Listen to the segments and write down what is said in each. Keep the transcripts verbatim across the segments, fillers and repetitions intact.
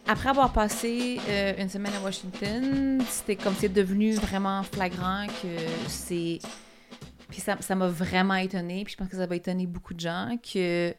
après avoir passé euh, une semaine à Washington, c'était comme c'est devenu vraiment flagrant que c'est... Puis ça, ça m'a vraiment étonnée, puis je pense que ça va étonner beaucoup de gens, que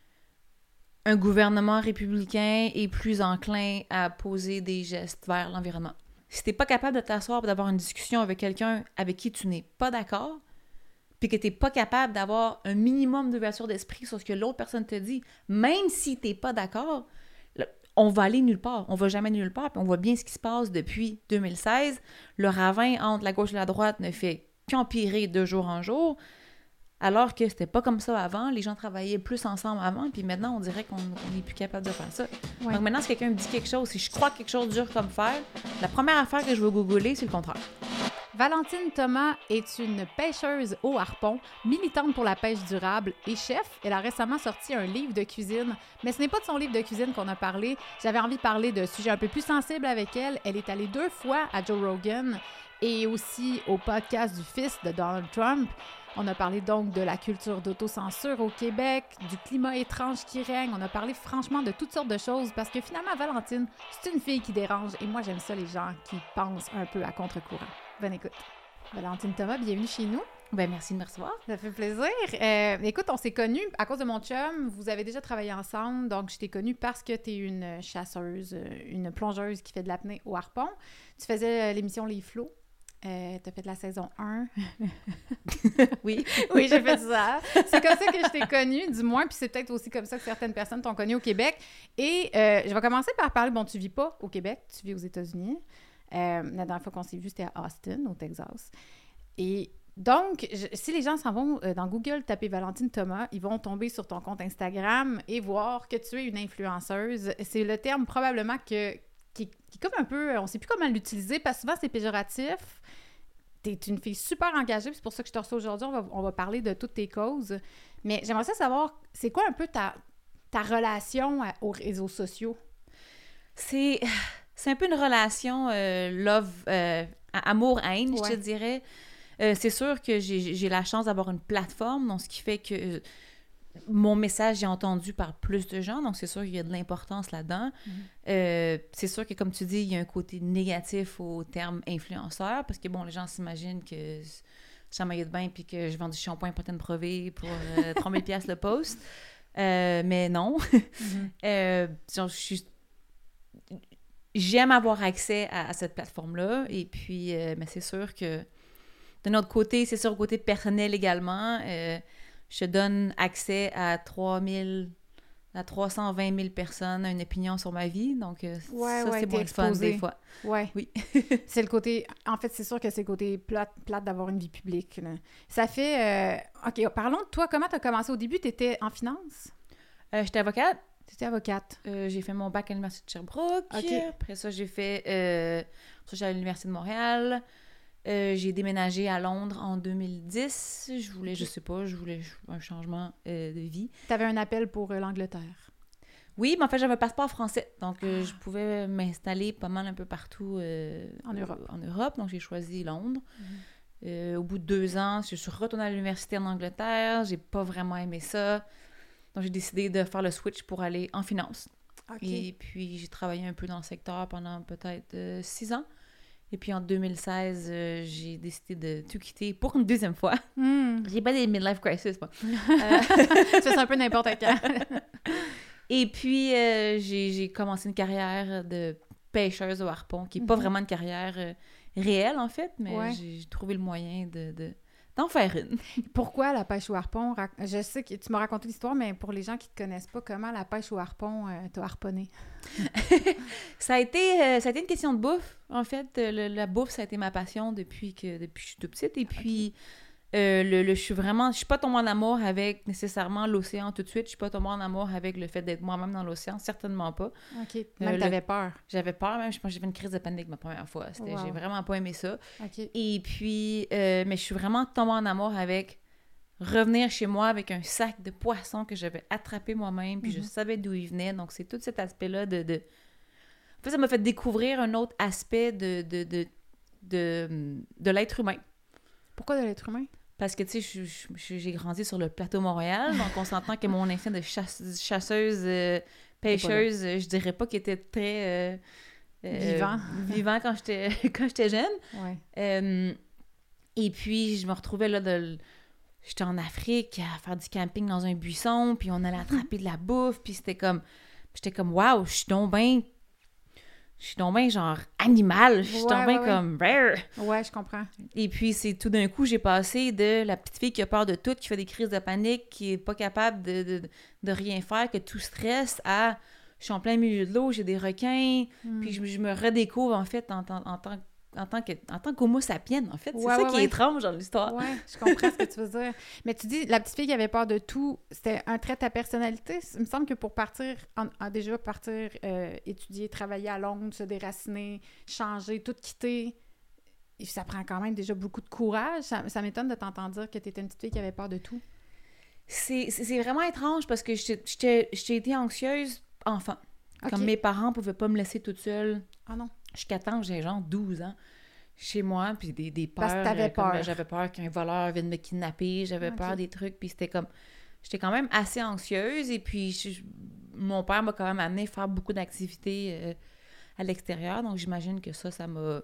un gouvernement républicain est plus enclin à poser des gestes vers l'environnement. Si t'es pas capable de t'asseoir et d'avoir une discussion avec quelqu'un avec qui tu n'es pas d'accord, puis que t'es pas capable d'avoir un minimum d'ouverture d'esprit sur ce que l'autre personne te dit, même si t'es pas d'accord, on va aller nulle part. On va jamais nulle part, puis on voit bien ce qui se passe depuis deux mille seize. Le ravin entre la gauche et la droite ne fait qu'empirer de jour en jour, alors que c'était pas comme ça avant. Les gens travaillaient plus ensemble avant, puis maintenant, on dirait qu'on n'est plus capable de faire ça. Ouais. Donc maintenant, si quelqu'un me dit quelque chose, si je crois que quelque chose dure comme fer, la première affaire que je vais googler, c'est le contraire. Valentine Thomas est une pêcheuse au harpon, militante pour la pêche durable et chef. Elle a récemment sorti un livre de cuisine, mais ce n'est pas de son livre de cuisine qu'on a parlé. J'avais envie de parler de sujets un peu plus sensibles avec elle. Elle est allée deux fois à Joe Rogan et aussi au podcast du fils de Donald Trump. On a parlé donc de la culture d'autocensure au Québec, du climat étrange qui règne. On a parlé franchement de toutes sortes de choses parce que finalement, Valentine, c'est une fille qui dérange et moi, j'aime ça les gens qui pensent un peu à contre-courant. Bonne écoute. Valentine Thomas, bienvenue chez nous. Ben merci de me recevoir. Ça fait plaisir. Euh, écoute, on s'est connus à cause de mon chum. Vous avez déjà travaillé ensemble, donc je t'ai connue parce que tu es une chasseuse, une plongeuse qui fait de l'apnée au harpon. Tu faisais l'émission Les Flots. Euh, t'as fait de la saison un. Oui. Oui, j'ai fait ça. C'est comme ça que je t'ai connue, du moins, puis c'est peut-être aussi comme ça que certaines personnes t'ont connue au Québec. Et euh, je vais commencer par parler, bon, tu vis pas au Québec, tu vis aux États-Unis. Euh, la dernière fois qu'on s'est vu, c'était à Austin, au Texas. Et donc, je, si les gens s'en vont euh, dans Google taper Valentine Thomas, ils vont tomber sur ton compte Instagram et voir que tu es une influenceuse. C'est le terme probablement que Qui, qui est comme un peu... On ne sait plus comment l'utiliser parce que souvent, c'est péjoratif. Tu es une fille super engagée, puis c'est pour ça que je te reçois aujourd'hui. On va, on va parler de toutes tes causes. Mais j'aimerais ça savoir, c'est quoi un peu ta, ta relation à, aux réseaux sociaux? C'est, c'est un peu une relation euh, love, euh, amour-haine, ouais. Je te dirais. Euh, c'est sûr que j'ai, j'ai la chance d'avoir une plateforme, donc ce qui fait que... Euh, mon message est entendu par plus de gens, donc c'est sûr qu'il y a de l'importance là-dedans. Mm-hmm. Euh, c'est sûr que, comme tu dis, il y a un côté négatif au terme influenceur, parce que, bon, les gens s'imaginent que je suis en maillot de bain puis que je vends du shampoing protéine provée pour euh, trois mille dollars le post. Euh, mais non. Mm-hmm. euh, genre, je suis... J'aime avoir accès à, à cette plateforme-là, et puis, euh, mais c'est sûr que, d'un autre côté, c'est sûr, au côté personnel également, euh, je donne accès à trois mille, à trois cent vingt mille personnes à une opinion sur ma vie. Donc, euh, ouais, ça, ouais, c'est moins le fun des fois. Ouais. Oui. C'est le côté... En fait, c'est sûr que c'est le côté plate, plate d'avoir une vie publique. Là. Ça fait... Euh... OK, parlons de toi. Comment tu as commencé au début? Tu étais en finance? Euh, j'étais avocate. Tu étais avocate. Euh, j'ai fait mon bac à l'Université de Sherbrooke. Okay. Après ça, j'ai fait... Euh... Ça, j'ai allé à l'Université de Montréal. Euh, j'ai déménagé à Londres en deux mille dix. Je voulais, okay. je sais pas, je voulais un changement euh, de vie. Tu avais un appel pour euh, l'Angleterre? Oui, mais en fait, j'avais un passeport français. Donc, euh, ah. je pouvais m'installer pas mal un peu partout euh, en Europe. En Europe. Donc, j'ai choisi Londres. Mm-hmm. Euh, au bout de deux ans, je suis retournée à l'université en Angleterre. J'ai pas vraiment aimé ça. Donc, j'ai décidé de faire le switch pour aller en finance. Okay. Et puis, j'ai travaillé un peu dans le secteur pendant peut-être euh, six ans. Et puis en deux mille seize, euh, j'ai décidé de tout quitter pour une deuxième fois. Mm. J'ai pas des midlife crisis, moi. euh... Ça, c'est un peu n'importe quand. Et puis, euh, j'ai, j'ai commencé une carrière de pêcheuse au harpon, qui n'est pas mm-hmm. vraiment une carrière euh, réelle, en fait, mais ouais. j'ai, j'ai trouvé le moyen de, de, d'en faire une. Pourquoi la pêche au harpon? Je sais que tu m'as raconté l'histoire, mais pour les gens qui ne te connaissent pas, comment la pêche au harpon euh, t'a harponné? ça, a été, euh, ça a été une question de bouffe, en fait. Le, la bouffe, ça a été ma passion depuis que, depuis que je suis toute petite. Et puis, okay. euh, le, le, je suis vraiment... Je suis pas tombée en amour avec nécessairement l'océan tout de suite. Je suis pas tombée en amour avec le fait d'être moi-même dans l'océan. Certainement pas. OK. Même euh, t'avais le, peur. J'avais peur, même. Je pense que j'ai fait une crise de panique ma première fois. C'était, wow. J'ai vraiment pas aimé ça. OK. Et puis, euh, mais je suis vraiment tombée en amour avec revenir chez moi avec un sac de poissons que j'avais attrapé moi-même, puis mm-hmm. je savais d'où il venait. Donc, c'est tout cet aspect-là de... de... En fait, ça m'a fait découvrir un autre aspect de, de, de, de, de l'être humain. Pourquoi de l'être humain? Parce que, tu sais, je, je, j'ai grandi sur le plateau Montréal, donc on s'entend que mon instinct de chasse, chasseuse euh, pêcheuse, je dirais pas qu'il était très... Euh, euh, vivant. vivant quand j'étais quand j'étais jeune. Ouais. Euh, et puis, je me retrouvais là de... J'étais en Afrique à faire du camping dans un buisson, puis on allait attraper de la bouffe, puis c'était comme... J'étais comme, waouh, je suis donc bien... Je suis donc bien genre animal, je suis Ouais, donc bien ouais, ouais. comme rare. Ouais, je comprends. Et puis, c'est tout d'un coup, j'ai passé de la petite fille qui a peur de tout, qui fait des crises de panique, qui est pas capable de, de, de rien faire, que tout stresse, à je suis en plein milieu de l'eau, j'ai des requins, Mm. puis je, je me redécouvre en fait en, en, en tant en tant que en tant qu'homo sapienne, en fait. C'est Ouais, ça ouais, qui ouais. est étrange dans l'histoire. Ouais, je comprends ce que tu veux dire. Mais tu dis, la petite fille qui avait peur de tout, c'était un trait de ta personnalité. Il me semble que pour partir, en, en déjà partir, euh, étudier, travailler à Londres, se déraciner, changer, tout quitter, ça prend quand même déjà beaucoup de courage. Ça, ça m'étonne de t'entendre dire que tu étais une petite fille qui avait peur de tout. C'est, c'est, c'est vraiment étrange parce que j'étais, j'étais, j'étais été anxieuse enfant. Ok. Comme mes parents ne pouvaient pas me laisser toute seule Ah non. jusqu'à temps que j'ai genre douze ans chez moi, puis des, des peurs. Parce que t'avais euh, comme, peur. J'avais peur qu'un voleur vienne me kidnapper, j'avais Ok. peur des trucs, puis c'était comme... J'étais quand même assez anxieuse, et puis je- mon père m'a quand même amené à faire beaucoup d'activités euh, à l'extérieur, donc j'imagine que ça, ça m'a...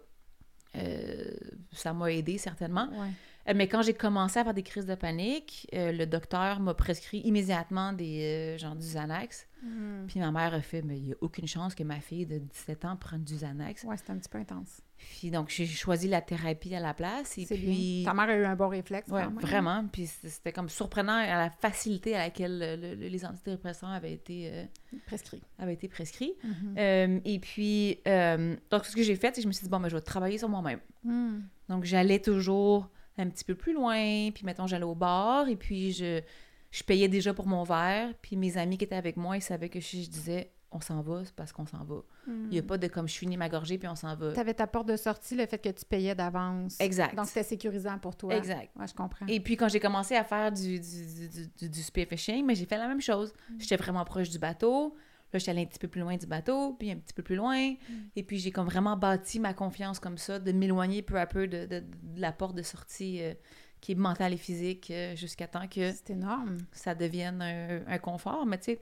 euh, ça m'a aidé certainement. Ouais. Euh, Mais quand j'ai commencé à avoir des crises de panique, euh, le docteur m'a prescrit immédiatement des euh, genre du Xanax. Mm. Puis ma mère a fait, mais il n'y a aucune chance que ma fille de dix-sept ans prenne du Xanax. Ouais, c'était un petit peu intense. Puis donc, j'ai choisi la thérapie à la place. Et C'est puis, bien. Ta mère a eu un bon réflexe. ouais, quand même. vraiment. Puis c'était comme surprenant à la facilité à laquelle le- le- les antidépresseurs avaient été, euh, Prescrit. avaient été prescrits. Mhm. Euh, et puis, euh, donc, ce que j'ai fait, c'est que je me suis dit, bon, ben, je vais travailler sur moi-même. Mm. Donc, j'allais toujours un petit peu plus loin, puis mettons, j'allais au bar, et puis je, je payais déjà pour mon verre, puis mes amis qui étaient avec moi, ils savaient que si je disais « on s'en va », c'est parce qu'on s'en va. Mm. Il n'y a pas de comme « je finis ma gorgée, puis on s'en va Tu avais ta porte de sortie, le fait que tu payais d'avance. ». Exact. Donc, c'était sécurisant pour toi. Exact. Ouais, je comprends. Et puis, quand j'ai commencé à faire du, du, du, du, du spearfishing, mais j'ai fait la même chose. J'étais vraiment proche du bateau. Là, j'étais allée un petit peu plus loin du bateau, puis un petit peu plus loin. Et puis, j'ai comme vraiment bâti ma confiance comme ça, de m'éloigner peu à peu de, de, de la porte de sortie euh, qui est mentale et physique, euh, jusqu'à temps que C'est énorme. ça devienne un, un confort. Mais tu sais,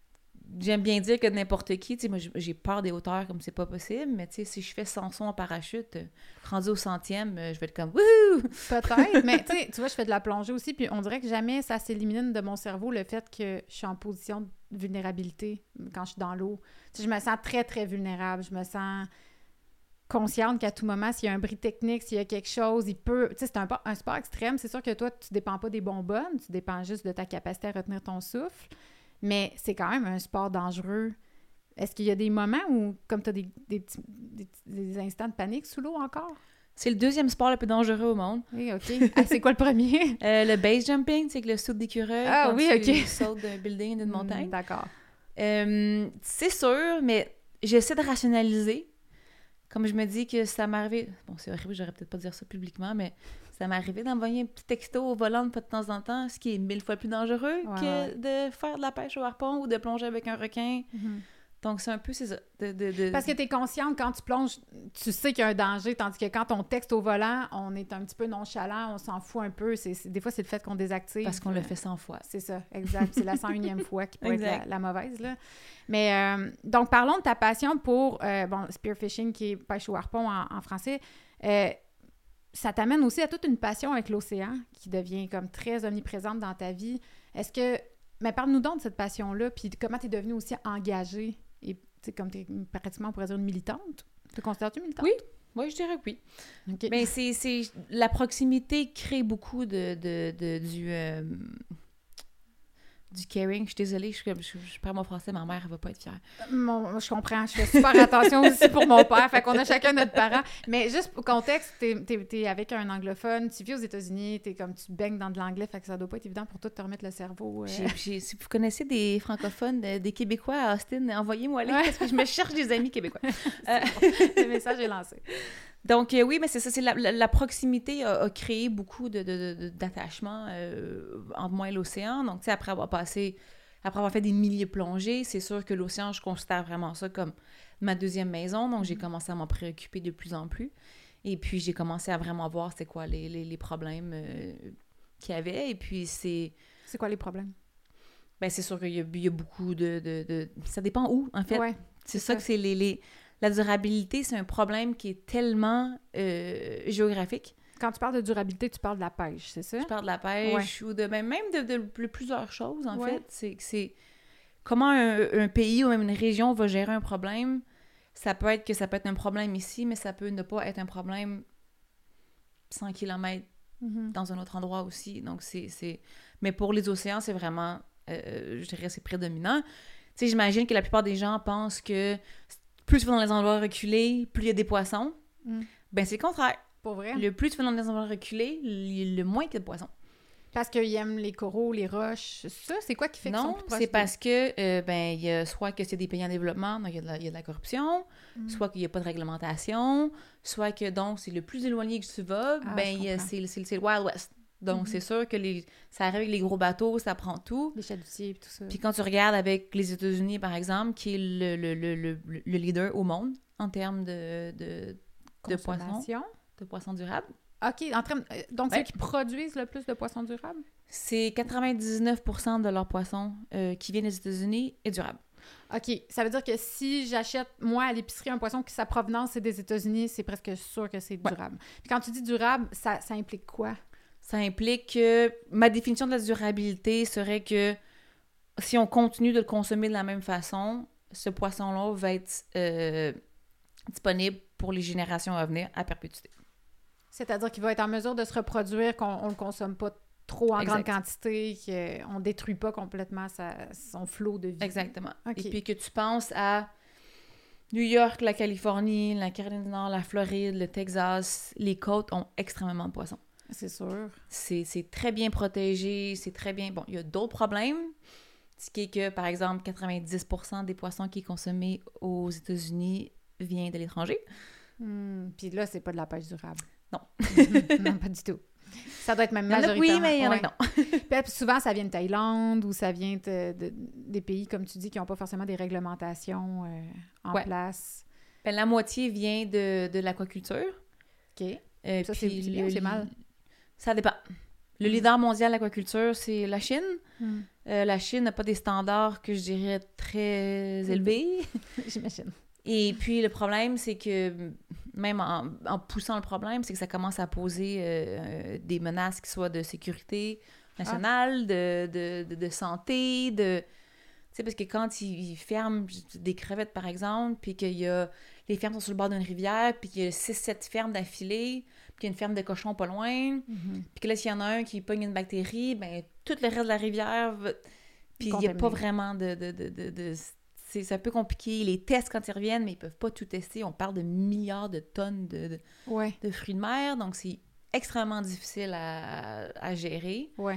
j'aime bien dire que n'importe qui, tu sais, moi, j'ai peur des hauteurs comme c'est pas possible, mais tu sais, si je fais cent sauts en parachute, euh, rendu au centième, euh, je vais être comme « wouhou! » Peut-être, mais tu sais, tu vois, je fais de la plongée aussi, puis on dirait que jamais ça s'élimine de mon cerveau le fait que je suis en position de vulnérabilité quand je suis dans l'eau. Tu sais, je me sens très, très vulnérable. Je me sens consciente qu'à tout moment, s'il y a un bris technique, s'il y a quelque chose, il peut... Tu sais, c'est un, pas- un sport extrême. C'est sûr que toi, tu dépends pas des bonbonnes, tu dépends juste de ta capacité à retenir ton souffle, mais c'est quand même un sport dangereux. Est-ce qu'il y a des moments où, comme tu as des, des, petits- des, des instants de panique sous l'eau encore? C'est le deuxième sport le plus dangereux au monde. Oui, OK. Ah, c'est quoi le premier? Euh, le base jumping, c'est que le saut d'écureuil. Ah quand oui, tu ok. sautes d'un building, d'une montagne. Hmm, D'accord. Euh, c'est sûr, mais j'essaie de rationaliser. Comme je me dis que ça m'est arrivé... Bon, c'est horrible, j'aurais peut-être pas dire ça publiquement, mais ça m'est arrivé d'envoyer un petit texto au volant de temps en temps, ce qui est mille fois plus dangereux Ouais, que ouais. de faire de la pêche au harpon ou de plonger avec un requin. Mhm. Donc, c'est un peu, c'est ça. De, de, de... Parce que tu es consciente, quand tu plonges, tu sais qu'il y a un danger, tandis que quand on texte au volant, on est un petit peu nonchalant, on s'en fout un peu. C'est, c'est- des fois, c'est le fait qu'on désactive. Parce qu'on le fait cent fois. C'est ça, exact. C'est la cent unième fois qui peut être Exact. la, la mauvaise, là. Mais, euh, donc, parlons de ta passion pour, euh, bon, spearfishing, qui est pêche au harpon en, en français. Euh, ça t'amène aussi à toute une passion avec l'océan, qui devient comme très omniprésente dans ta vie. Est-ce que... Mais parle-nous donc de cette passion-là, puis comment tu es devenue aussi engagée, et tu sais, comme tu es pratiquement, on pourrait dire, une militante. Te considères-tu militante? Oui. Oui, je dirais que oui. OK. Mais c'est, c'est... La proximité crée beaucoup de, de, de du... euh, du caring. Je suis désolée, je, suis comme- je, je perds mon français, ma mère, elle va pas être fière. Mon- je comprends, je fais super attention aussi pour mon père, fait qu'on a chacun notre parent. Mais juste pour contexte, t'es, t'es, t'es avec un anglophone, tu vis aux États-Unis, t'es comme tu baignes dans de l'anglais, fait que ça doit pas être évident pour toi de te remettre le cerveau. euh. J'ai- j'ai- si vous connaissez des francophones, euh, des Québécois à Austin, envoyez-moi les Ouais. parce que je me cherche des amis québécois. Euh, Le message est lancé. Donc, euh, oui, mais c'est ça, c'est la, la- la proximité a, a créé beaucoup de, de- de- d'attachement euh, entre moi et l'océan. Donc, tu sais, après avoir passé, après avoir fait des milliers de plongées, c'est sûr que l'océan, je considère vraiment ça comme ma deuxième maison. Donc, j'ai commencé à m'en préoccuper de plus en plus. Et puis, j'ai commencé à vraiment voir c'est quoi les, les, les problèmes euh, qu'il y avait. Et puis, c'est... C'est quoi les problèmes? Ben, c'est sûr qu'il y a, il y a beaucoup de, de, de... Ça dépend où, en fait. Ouais, c'est, c'est ça, ça que c'est les, les... La durabilité, c'est un problème qui est tellement euh, géographique. Quand tu parles de durabilité, tu parles de la pêche, c'est ça? Je parle de la pêche ouais. ou de ben, même de, de, de plusieurs choses, en ouais. fait. C'est, c'est comment un, un pays ou même une région va gérer un problème. Ça peut être que ça peut être un problème ici, mais ça peut ne pas être un problème cent kilomètres mm-hmm. dans un autre endroit aussi. Donc, c'est... c'est... Mais pour les océans, c'est vraiment, euh, je dirais, c'est prédominant. Tu sais, j'imagine que la plupart des gens pensent que plus tu vas dans les endroits reculés, plus il y a des poissons. Mm. Ben, c'est le contraire. Pour vrai? Le plus tu vas dans les endroits reculés, le, le moins qu'il y a de poissons. Parce qu'ils aiment les coraux, les roches, ça? C'est quoi qui fait qu'ils non, sont plus proches? C'est parce que, euh, ben, il y a soit que c'est des pays en développement, donc il y a de la, il y a de la corruption, mm. soit qu'il n'y a pas de réglementation, soit que, donc, c'est le plus éloigné que tu vas, ah, ben, y a, c'est, c'est, c'est le Wild West. Donc, mm-hmm. c'est sûr que les, ça arrive avec les gros bateaux, ça prend tout. Les chalutiers et tout ça. Puis quand tu regardes avec les États-Unis, par exemple, qui est le, le, le, le, le leader au monde en termes de, de, de poissons, de poissons durables. OK, en termes, donc, ouais. c'est eux qui produisent le plus de poissons durables? C'est quatre-vingt-dix-neuf pour cent de leurs poissons euh, qui viennent des États-Unis est durable. OK, ça veut dire que si j'achète, moi, à l'épicerie, un poisson qui sa provenance est des États-Unis, c'est presque sûr que c'est durable. Ouais. Puis quand tu dis durable, ça, ça implique quoi? Ça implique que ma définition de la durabilité serait que si on continue de le consommer de la même façon, ce poisson-là va être euh, disponible pour les générations à venir à perpétuité. C'est-à-dire qu'il va être en mesure de se reproduire, qu'on ne le consomme pas trop en exact. Grande quantité, qu'on ne détruit pas complètement sa, son flot de vie. Exactement. Okay. Et puis que tu penses à New York, la Californie, la Caroline du Nord, la Floride, le Texas, les côtes ont extrêmement de poissons. C'est sûr. C'est, c'est très bien protégé, c'est très bien... Bon, il y a d'autres problèmes, ce qui est que, par exemple, quatre-vingt-dix pour cent des poissons qui est consommés aux États-Unis vient de l'étranger. Mmh. Puis là, c'est pas de la pêche durable. Non. mmh, non, pas du tout. Ça doit être même majoritairement... Oui, mais il y en a ouais. que non. Puis souvent, ça vient de Thaïlande ou ça vient de, de, des pays, comme tu dis, qui n'ont pas forcément des réglementations euh, en ouais. place. Ben, la moitié vient de, de l'aquaculture. OK. Euh, ça, c'est, puis c'est bien ou c'est mal? Ça dépend. Le leader mondial de l'aquaculture, c'est la Chine. Mm. Euh, la Chine n'a pas des standards que je dirais très mm. élevés. J'imagine. Et puis, le problème, c'est que, même en, en poussant le problème, c'est que ça commence à poser euh, des menaces qui soient de sécurité nationale, ah. de, de, de, de santé, de... Tu sais, parce que quand ils, ils ferment des crevettes, par exemple, puis qu'il y a... Les fermes sont sur le bord d'une rivière, puis qu'il y a six sept fermes d'affilée, puis qu'il y a une ferme de cochons pas loin, mm-hmm. puis que là, s'il y en a un qui pogne une bactérie, bien, tout le reste de la rivière va... Puis il n'y a pas vraiment de... de, de, de, de... C'est, c'est un peu compliqué. Les tests, quand ils reviennent, mais ils peuvent pas tout tester. On parle de milliards de tonnes de, de, ouais. de fruits de mer, donc c'est extrêmement difficile à, à gérer. Ouais.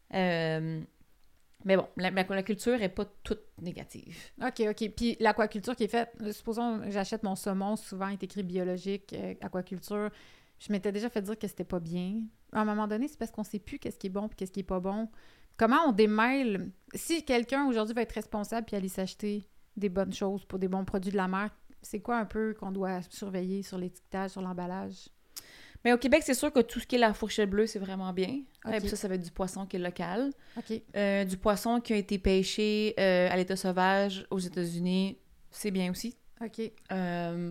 Euh, mais bon, la, la culture n'est pas toute négative. OK, OK. Puis l'aquaculture qui est faite, supposons que j'achète mon saumon, souvent il est écrit biologique, euh, aquaculture. Je m'étais déjà fait dire que c'était pas bien. À un moment donné, c'est parce qu'on sait plus qu'est-ce qui est bon et qu'est-ce qui est pas bon. Comment on démêle... Si quelqu'un aujourd'hui va être responsable puis aller s'acheter des bonnes choses pour des bons produits de la mer, c'est quoi un peu qu'on doit surveiller sur l'étiquetage, sur l'emballage? Mais au Québec, c'est sûr que tout ce qui est la fourchette bleue, c'est vraiment bien. Okay. Et puis ça, ça va être du poisson qui est local. Okay. Euh, du poisson qui a été pêché euh, à l'état sauvage aux États-Unis, c'est bien aussi. OK. Euh,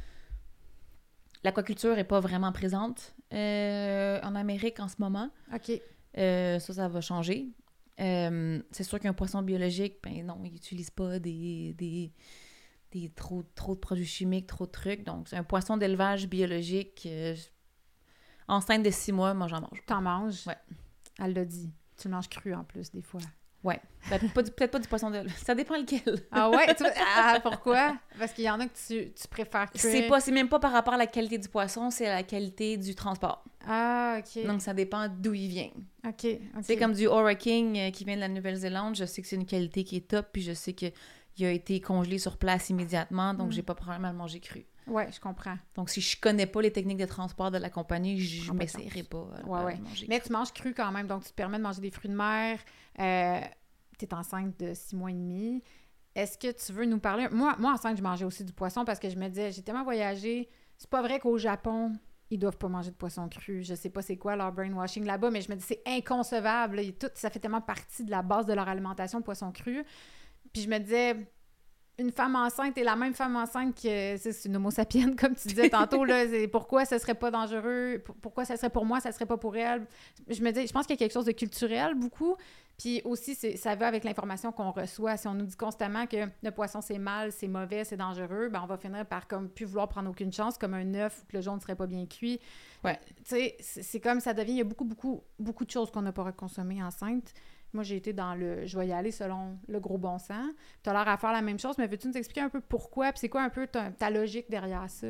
l'aquaculture n'est pas vraiment présente euh, en Amérique en ce moment. OK. Euh, ça, ça va changer. Euh, c'est sûr qu'un poisson biologique, ben non, il n'utilise pas des, des, des trop, trop de produits chimiques, trop de trucs. Donc, c'est un poisson d'élevage biologique. Euh, enceinte de six mois, moi, j'en mange. T'en manges? Ouais. Elle l'a dit. Tu le manges cru, en plus, des fois. Ouais. Peut-être pas, du, peut-être pas du poisson de... Ça dépend lequel. Ah ouais? Tu... Ah, pourquoi? Parce qu'il y en a que tu, tu préfères cuire. C'est, pas, c'est même pas par rapport à la qualité du poisson, c'est à la qualité du transport. Ah, OK. Donc, ça dépend d'où il vient. OK, OK. C'est comme du Ora King euh, qui vient de la Nouvelle-Zélande. Je sais que c'est une qualité qui est top, puis je sais qu'il a été congelé sur place immédiatement, donc mm. j'ai pas de problème à le manger cru. Ouais, je comprends. Donc, si je connais pas les techniques de transport de la compagnie, je ne m'essayerai pas à, ouais, à ouais. manger Mais cru. tu manges cru quand même, donc tu te permets de manger des fruits de mer. Euh, tu es enceinte de six mois et demi. Est-ce que tu veux nous parler... Moi, moi, enceinte, je mangeais aussi du poisson parce que je me disais, j'ai tellement voyagé. C'est pas vrai qu'au Japon, ils doivent pas manger de poisson cru. Je sais pas c'est quoi leur brainwashing là-bas, mais je me dis c'est inconcevable. Là. Tout, ça fait tellement partie de la base de leur alimentation, le poisson cru. Puis je me disais, une femme enceinte est la même femme enceinte que c'est une homo sapienne, comme tu disais tantôt. Là, c'est pourquoi ça serait pas dangereux? Pourquoi ça serait pour moi, ça serait pas pour elle? Je me dis, je pense qu'il y a quelque chose de culturel, beaucoup. Puis aussi, c'est, ça va avec l'information qu'on reçoit. Si on nous dit constamment que le poisson, c'est mal, c'est mauvais, c'est dangereux, ben on va finir par comme plus vouloir prendre aucune chance, comme un œuf ou que le jaune ne serait pas bien cuit. Ouais. Tu sais, c'est, c'est comme ça devient... Il y a beaucoup, beaucoup, beaucoup de choses qu'on n'a pas reconsommées enceinte. Moi, j'ai été dans le... Je vais y aller selon le gros bon sens. Tu as l'air à faire la même chose, mais veux-tu nous expliquer un peu pourquoi? Puis c'est quoi un peu ta, ta logique derrière ça?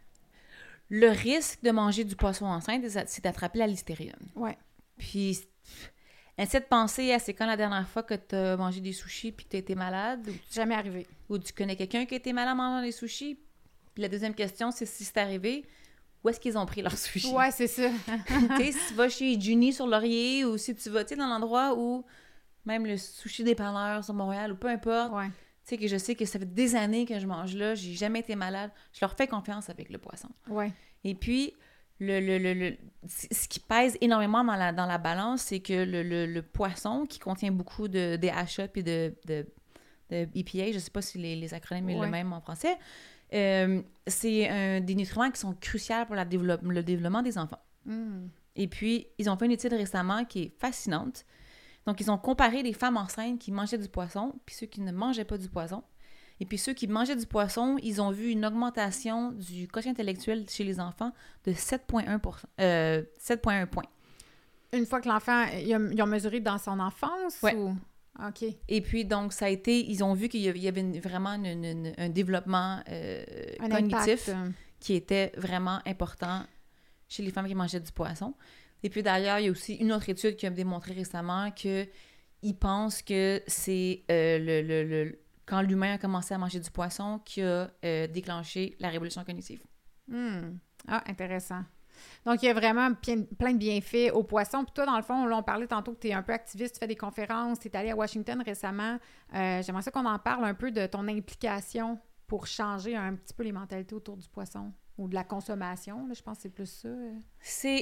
Le risque de manger du poisson enceinte, c'est d'attraper la listérienne. Ouais. Puis... Essaie de penser à c'est quand la dernière fois que tu as mangé des sushis puis que tu as été malade. Ou tu... Jamais arrivé. Ou tu connais quelqu'un qui a été malade en mangeant des sushis. Puis la deuxième question, c'est si c'est arrivé, où est-ce qu'ils ont pris leurs sushis? Ouais, c'est ça. Tu sais, si tu vas chez Juni sur Laurier ou si tu vas, tu sais, dans l'endroit où même le sushi dépanneur sur Montréal ou peu importe, ouais. tu sais, que je sais que ça fait des années que je mange là, j'ai jamais été malade, je leur fais confiance avec le poisson. Ouais. Et puis... Le, le, le, le, ce qui pèse énormément dans la, dans la balance, c'est que le, le, le poisson, qui contient beaucoup de D H A puis de, de, de E P A, je ne sais pas si les, les acronymes sont ouais. le même en français, euh, c'est un, des nutriments qui sont cruciaux pour la développe, le développement des enfants. Mm. Et puis, ils ont fait une étude récemment qui est fascinante. Donc, ils ont comparé les femmes enceintes qui mangeaient du poisson puis ceux qui ne mangeaient pas du poisson. Et puis ceux qui mangeaient du poisson, ils ont vu une augmentation du quotient intellectuel chez les enfants de sept virgule un pour cent. Euh, sept virgule un points. Une fois que l'enfant, ils ont mesuré dans son enfance? Ouais. Ou... OK. Et puis, donc, ça a été... Ils ont vu qu'il y avait une, vraiment une, une, un développement euh, un cognitif impact. Qui était vraiment important chez les femmes qui mangeaient du poisson. Et puis, d'ailleurs, il y a aussi une autre étude qui a démontré récemment qu'ils pensent que c'est euh, le... le, le quand l'humain a commencé à manger du poisson, qui a euh, déclenché la révolution cognitive. Mm. Ah, intéressant. Donc, il y a vraiment plein de bienfaits au poisson. Puis toi, dans le fond, là, on parlait tantôt que tu es un peu activiste, tu fais des conférences, tu es allé à Washington récemment. Euh, j'aimerais ça qu'on en parle un peu de ton implication pour changer un petit peu les mentalités autour du poisson ou de la consommation. Là, je pense que c'est plus ça. C'est...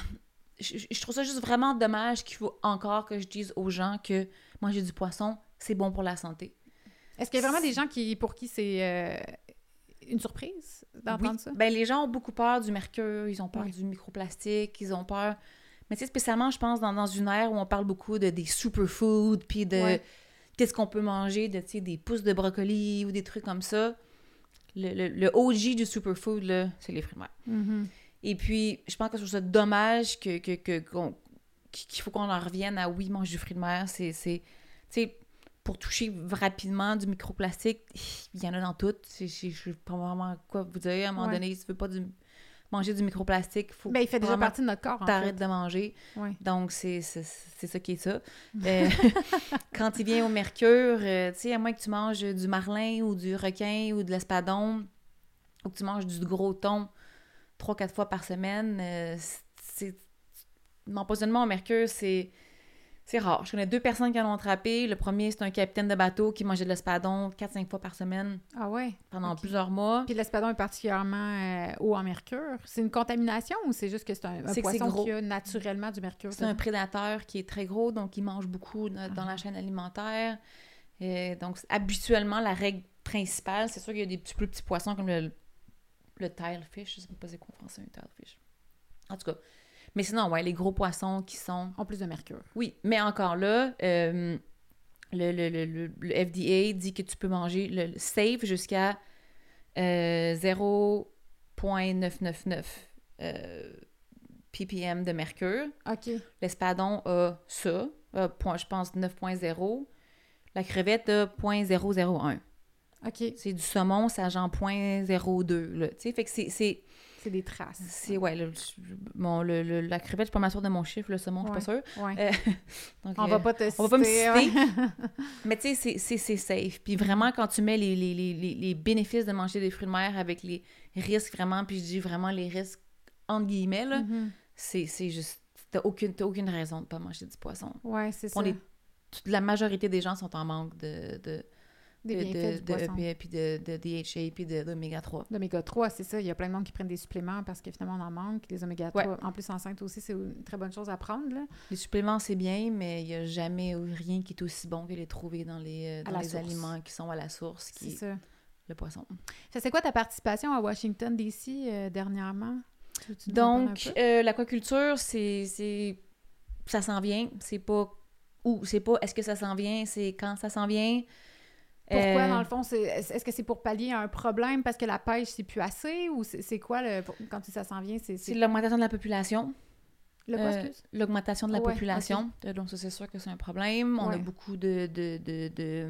Je, je trouve ça juste vraiment dommage qu'il faut encore que je dise aux gens que manger du poisson, c'est bon pour la santé. Est-ce qu'il y a vraiment des gens qui, pour qui c'est euh, une surprise d'entendre oui. ça? Bien, les gens ont beaucoup peur du mercure, ils ont peur oui. du microplastique, ils ont peur... Mais tu sais, spécialement, je pense, dans, dans une ère où on parle beaucoup de, des superfoods, puis de ouais. qu'est-ce qu'on peut manger, de, tu sais, des pousses de brocoli ou des trucs comme ça. Le, le, le O G du superfood, là, c'est les fruits de mer. Mm-hmm. Et puis, je pense que je trouve ça dommage que, que, que, qu'on, qu'il faut qu'on en revienne à, oui, manger du fruit de mer, c'est... c'est tu sais, pour toucher rapidement du microplastique, il y en a dans tout. Je ne sais pas vraiment quoi vous dire. À un moment ouais. donné, si tu ne veux pas du, manger du microplastique, faut ben, il fait déjà partie de notre corps, en t'arrêtes fait. de manger. Ouais. Donc, c'est, c'est, c'est ça qui est ça. euh, quand il vient au mercure, euh, tu sais, à moins que tu manges du marlin ou du requin ou de l'espadon, ou que tu manges du gros thon trois quatre fois par semaine, euh, c'est... L'empoisonnement au mercure, c'est... C'est rare. Je connais deux personnes qui en ont attrapé. Le premier, c'est un capitaine de bateau qui mangeait de l'espadon quatre cinq fois par semaine. Ah ouais? Pendant okay. plusieurs mois. Puis l'espadon est particulièrement euh, haut en mercure. C'est une contamination ou c'est juste que c'est un, un c'est poisson c'est qui a naturellement du mercure? C'est un prédateur qui est très gros, donc il mange beaucoup dans ah. la chaîne alimentaire. Et donc, habituellement, la règle principale, c'est sûr qu'il y a des petits, plus petits poissons comme le, le tilefish. Je ne sais pas c'est quoi en français, un tilefish. En tout cas... Mais sinon, ouais, les gros poissons qui sont... En plus de mercure. Oui, mais encore là, euh, le, le, le, le, le F D A dit que tu peux manger le, le safe jusqu'à euh, zéro virgule neuf neuf neuf euh, ppm de mercure. OK. L'espadon a ça, a, point, je pense neuf virgule zéro. La crevette a zéro virgule zéro zéro un. OK. C'est du saumon, ça a genre zéro virgule zéro deux. Là. Tu sais, fait que c'est... c'est C'est des traces. C'est, ouais, le, bon, le, le, la crevette, je suis pas mal sûre de mon chiffre, le saumon, ouais, je suis pas sûre. Ouais. Euh, donc, on euh, va pas te citer. On va pas me citer. Ouais. Mais tu sais, c'est, c'est, c'est safe. Puis vraiment, quand tu mets les, les, les, les bénéfices de manger des fruits de mer avec les risques vraiment, puis je dis vraiment les risques entre guillemets, là, mm-hmm. c'est, c'est juste, t'as aucune, t'as aucune raison de pas manger du poisson. Ouais, c'est Pour ça. Les, toute, la majorité des gens sont en manque de... de Des de, bienfaits de, du de poisson. E P A, puis de, de D H A, puis de, d'oméga trois. L'oméga trois, c'est ça. Il y a plein de monde qui prennent des suppléments parce que finalement, on en manque. Les oméga trois, ouais. En plus, enceinte aussi, c'est une très bonne chose à prendre, là. Les suppléments, c'est bien, mais il n'y a jamais rien qui est aussi bon que les trouver dans les, dans les aliments qui sont à la source, qui c'est ça. Le poisson. Ça, c'est quoi ta participation à Washington, D C euh, dernièrement? Tu, tu Donc, euh, l'aquaculture, c'est, c'est... ça s'en vient. C'est pas où, c'est pas est-ce que ça s'en vient, c'est quand ça s'en vient. Pourquoi, euh... dans le fond, c'est, est-ce que c'est pour pallier un problème parce que la pêche, c'est plus assez? Ou c'est, c'est quoi, le, quand ça s'en vient? C'est, c'est... c'est l'augmentation de la population. Le quoi, excuse? Euh, l'augmentation de la oh, ouais, population. Okay. Donc, ça, c'est sûr que c'est un problème. On ouais. a beaucoup de... de, de, de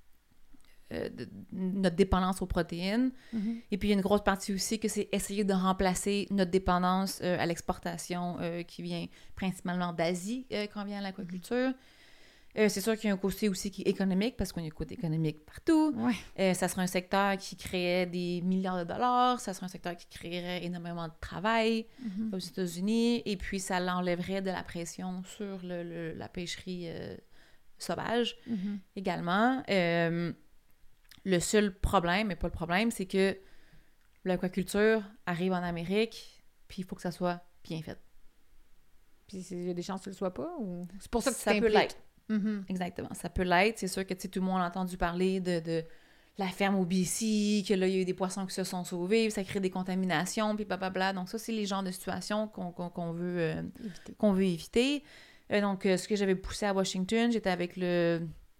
Euh, de, de notre dépendance aux protéines. Mm-hmm. Et puis, il y a une grosse partie aussi que c'est essayer de remplacer notre dépendance euh, à l'exportation euh, qui vient principalement d'Asie euh, quand on vient à l'aquaculture. Mm-hmm. Euh, c'est sûr qu'il y a un côté aussi qui est économique parce qu'on a un côté économique partout. Ouais. Euh, ça sera un secteur qui créerait des milliards de dollars. Ça sera un secteur qui créerait énormément de travail mm-hmm. aux États-Unis. Et puis, ça l'enlèverait de la pression sur le, le, la pêcherie euh, sauvage mm-hmm. également. Euh, Le seul problème, mais pas le problème, c'est que l'aquaculture arrive en Amérique, puis il faut que ça soit bien fait. Puis il y a des chances que ce ne soit pas? Ou... C'est pour ça que ça tu peut l'être. Mm-hmm. Exactement. Ça peut l'être. C'est sûr que tout le monde a entendu parler de, de la ferme au B C, que là, il y a eu des poissons qui se sont sauvés, puis ça crée des contaminations, puis blablabla. Donc ça, c'est les genres de situations qu'on, qu'on, qu'on, veut, euh, qu'on veut éviter. Euh, donc, euh, ce que j'avais poussé à Washington, j'étais avec le...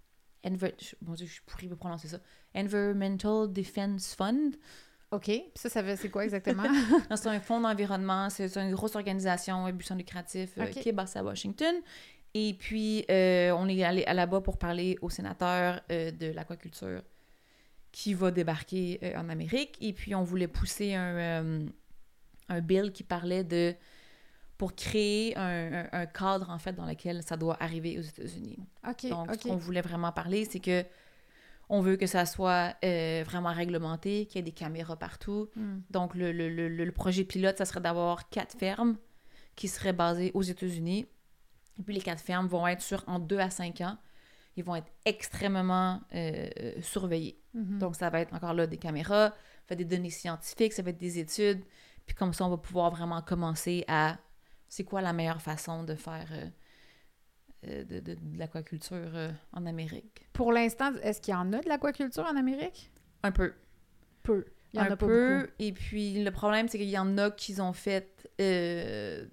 Env- Bon Dieu, je suis pourrie de prononcer ça. Environmental Defense Fund. OK. Puis ça, ça veut, c'est quoi exactement? Non, c'est un fonds d'environnement. C'est, c'est une grosse organisation, un but sans lucratif euh, okay. qui est basée à Washington. Et puis, euh, on est allé à là-bas pour parler au sénateur euh, de l'aquaculture qui va débarquer euh, en Amérique. Et puis, on voulait pousser un, euh, un bill qui parlait de... pour créer un, un, un cadre, en fait, dans lequel ça doit arriver aux États-Unis. Okay, Donc, okay. ce qu'on voulait vraiment parler, c'est que on veut que ça soit euh, vraiment réglementé, qu'il y ait des caméras partout. Mm. Donc, le, le, le, le projet pilote, ça serait d'avoir quatre fermes qui seraient basées aux États-Unis. Et puis, les quatre fermes vont être sur en deux à cinq ans. Ils vont être extrêmement euh, surveillés. Mm-hmm. Donc, ça va être encore là des caméras, ça va être des données scientifiques, ça va être des études. Puis, comme ça, on va pouvoir vraiment commencer à... C'est quoi la meilleure façon de faire euh, de, de, de l'aquaculture euh, en Amérique? Pour l'instant, est-ce qu'il y en a de l'aquaculture en Amérique? Un peu. Peu. Il y en un a pas peu. Beaucoup. Et puis, le problème, c'est qu'il y en a qui ont fait euh,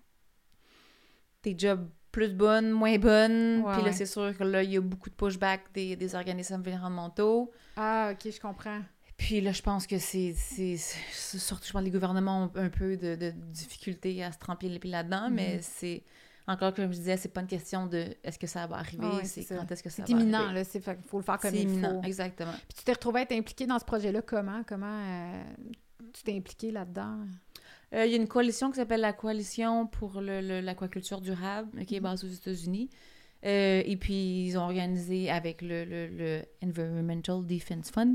des jobs plus bonnes, moins bonnes. Ouais, puis là, ouais. c'est sûr que là, il y a beaucoup de pushback des, des organismes environnementaux. Ah, OK, je comprends. Puis là, je pense que c'est, c'est, c'est surtout, je pense, les gouvernements ont un peu de, de difficulté à se tremper les pieds là-dedans, mm-hmm. mais c'est, encore comme je disais, c'est pas une question de est-ce que ça va arriver, oh, ouais, c'est, c'est quand est-ce que ça c'est va imminent, arriver. Là, c'est imminent, il faut le faire comme c'est il imminent, faut. Exactement. Puis tu t'es retrouvée à être impliquée dans ce projet-là comment? Comment euh, tu t'es impliquée là-dedans? Il euh, y a une coalition qui s'appelle la Coalition pour le, le, l'aquaculture durable, qui est basée aux États-Unis. Euh, et puis, ils ont organisé avec le, le, le Environmental Defense Fund.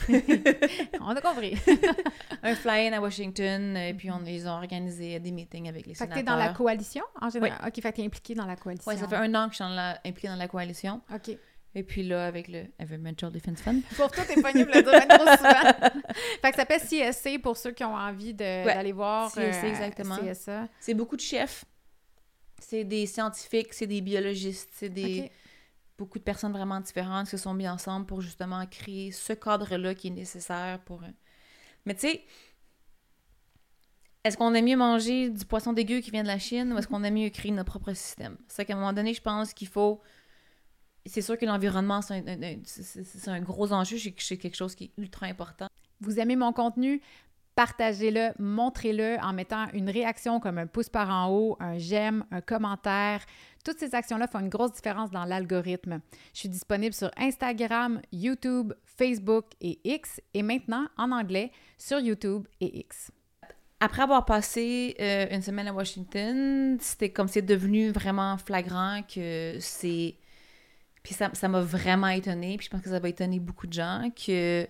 On a compris. un fly-in à Washington. Et puis, on, ils ont organisé des meetings avec les fait sénateurs. Fait que t'es dans la coalition, en général? Oui. OK, fait que t'es impliquée dans la coalition. Oui, ça fait un an que je suis dans la, impliquée dans la coalition. OK. Et puis là, avec le Environmental Defense Fund. Pour toi, t'es pogné pour le dire même trop souvent. Fait que ça s'appelle C S C pour ceux qui ont envie de, ouais. d'aller voir. C S C, euh, exactement. C S A. C'est beaucoup de chefs. C'est des scientifiques, c'est des biologistes, c'est des okay. beaucoup de personnes vraiment différentes qui se sont mis ensemble pour justement créer ce cadre-là qui est nécessaire pour... Mais tu sais, est-ce qu'on aime mieux manger du poisson dégueu qui vient de la Chine ou est-ce qu'on aime mieux créer notre propre système? C'est qu'à un moment donné, je pense qu'il faut... C'est sûr que l'environnement, c'est un, un, c'est, c'est un gros enjeu, c'est quelque chose qui est ultra important. Vous aimez mon contenu? Partagez-le, montrez-le en mettant une réaction comme un pouce par en haut, un j'aime, un commentaire. Toutes ces actions-là font une grosse différence dans l'algorithme. Je suis disponible sur Instagram, YouTube, Facebook et X et maintenant en anglais sur YouTube et X. Après avoir passé euh, une semaine à Washington, c'était comme c'est devenu vraiment flagrant que c'est... Puis ça, ça m'a vraiment étonnée, puis je pense que ça va étonner beaucoup de gens, que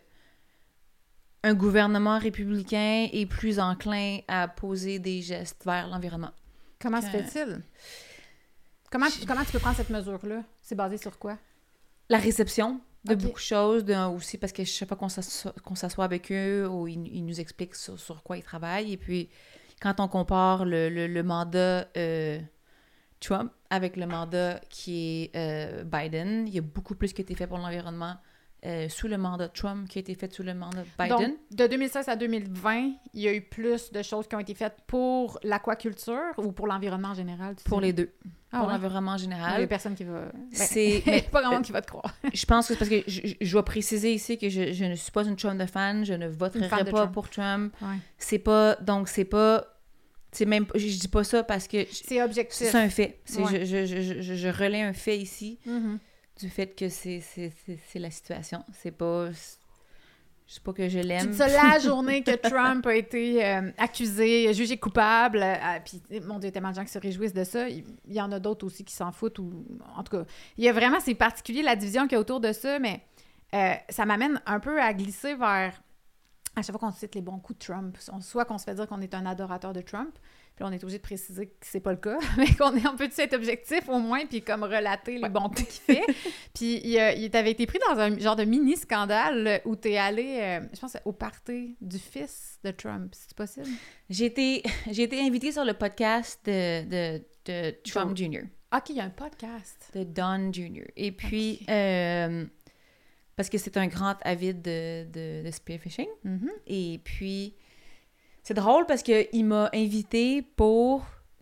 un gouvernement républicain est plus enclin à poser des gestes vers l'environnement. Comment se fait-il? Comment, je... comment tu peux prendre cette mesure-là? C'est basé sur quoi? La réception de Ok. beaucoup de choses, de, aussi parce que chaque fois qu'on s'assoit, qu'on s'assoit avec eux, ou ils, ils nous expliquent sur, sur quoi ils travaillent. Et puis, quand on compare le, le, le mandat euh, Trump avec le mandat qui est euh, Biden, il y a beaucoup plus qui a été fait pour l'environnement euh, sous le mandat Trump qui a été fait sous le mandat Biden. Donc, de deux mille seize à deux mille vingt, il y a eu plus de choses qui ont été faites pour l'aquaculture ou pour l'environnement en général? Tu Pour sais? les deux. Ah pour ouais? l'environnement en Il y a général. personne qui va... Ben, C'est- il y a mais- pas grand monde qui va te croire. Je pense que c'est parce que je, je- je dois préciser ici que je, je ne suis pas une Trump de fan, je ne Une voterai fan pas de Trump. pour Trump. Ouais. C'est pas... Donc, c'est pas... C'est même... Je, je dis pas ça parce que... C'est objectif. C'est un fait. C'est, Ouais. je, je, je, je, je relais un fait ici Mhm. du fait que c'est, c'est, c'est, c'est la situation. C'est pas... Je sais pas que je Tu l'aime. dis ça la journée que Trump a été euh, accusé, jugé coupable, euh, puis mon Dieu, il y a tellement de gens qui se réjouissent de ça. Il, il y en a d'autres aussi qui s'en foutent. Ou, en tout cas, il y a vraiment, c'est particulier la division qu'il y a autour de ça, mais euh, ça m'amène un peu à glisser vers... À chaque fois qu'on cite les bons coups de Trump, on- soit qu'on se fait dire qu'on est un adorateur de Trump, puis là, on est obligé de préciser que c'est pas le cas, mais qu'on est un peu être objectif au moins, puis comme relater les Ouais. bons coups qu'il fait. Puis il, a- il t'avait été pris dans un genre de mini-scandale où t'es allé, euh, je pense, au party du fils de Trump. C'est possible? J'ai été, j'ai été invitée sur le podcast de, de, de Trump Joe. junior OK, il y a un podcast. De Don junior Et puis... Ok. euh, parce que c'est un grand avide de, de, de spearfishing. Mhm. Et puis, c'est drôle parce qu'il m'a invité pour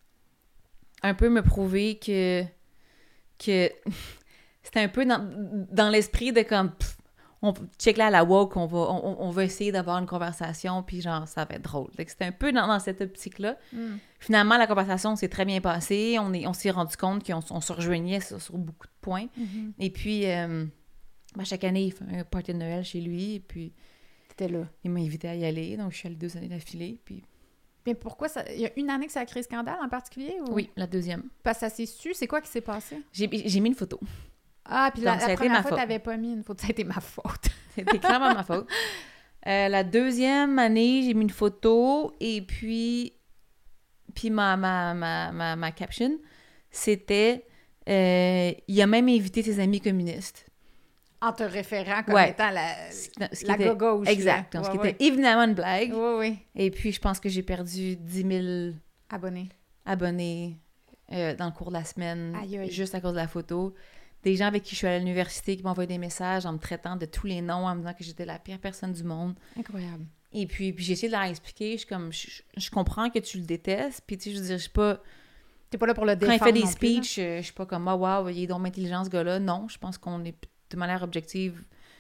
un peu me prouver que, que c'était un peu dans, dans l'esprit de comme, pff, on check là à la woke, on va, on, on va essayer d'avoir une conversation, puis genre, ça va être drôle. Donc, c'était un peu dans, dans cette optique-là. Mm. Finalement, la conversation s'est très bien passée. On, est, on s'est rendu compte qu'on on se rejoignait sur, sur beaucoup de points. Mhm. Et puis, euh, ben, chaque année, il fait un party de Noël chez lui, et puis T'étais là. il m'a invité à y aller, donc je suis allée deux années d'affilée, puis... Mais pourquoi ça... Il y a une année que ça a créé scandale en particulier? Ou... Oui, la deuxième. Parce que ça s'est su. C'est quoi qui s'est passé? J'ai, j'ai mis une photo. Ah, puis la, Donc, ça a la été première ma fois, faute. t'avais pas mis une photo. Ça a été ma faute. C'était clairement ma faute. Euh, la deuxième année, j'ai mis une photo, et puis... Puis ma, ma, ma, ma, ma caption, c'était... euh, il a même invité ses amis communistes. En te référant comme Ouais. étant la, Ce qui- ce qui la était- gauche. Exact. là. Donc, ce Ouais, qui était évidemment une blague. ouais. Oui, oui. Et puis, je pense que j'ai perdu dix mille Abonné. abonnés euh, dans le cours de la semaine, Aïe, aïe. juste à cause de la photo. Des gens avec qui je suis allée à l'université qui m'envoyaient des messages en me traitant de tous les noms, en me disant que j'étais la pire personne du monde. Incroyable. Et puis, puis j'ai essayé de leur expliquer. Je suis comme, je, je comprends que tu le détestes. Puis, tu sais, je veux dire, je suis pas... T'es pas là pour le Quand défendre il fait des non plus, là. speeches, euh, je suis pas comme, oh, wow, il est donc intelligent, ce gars-là. Non, je pense qu'on est de manière objective.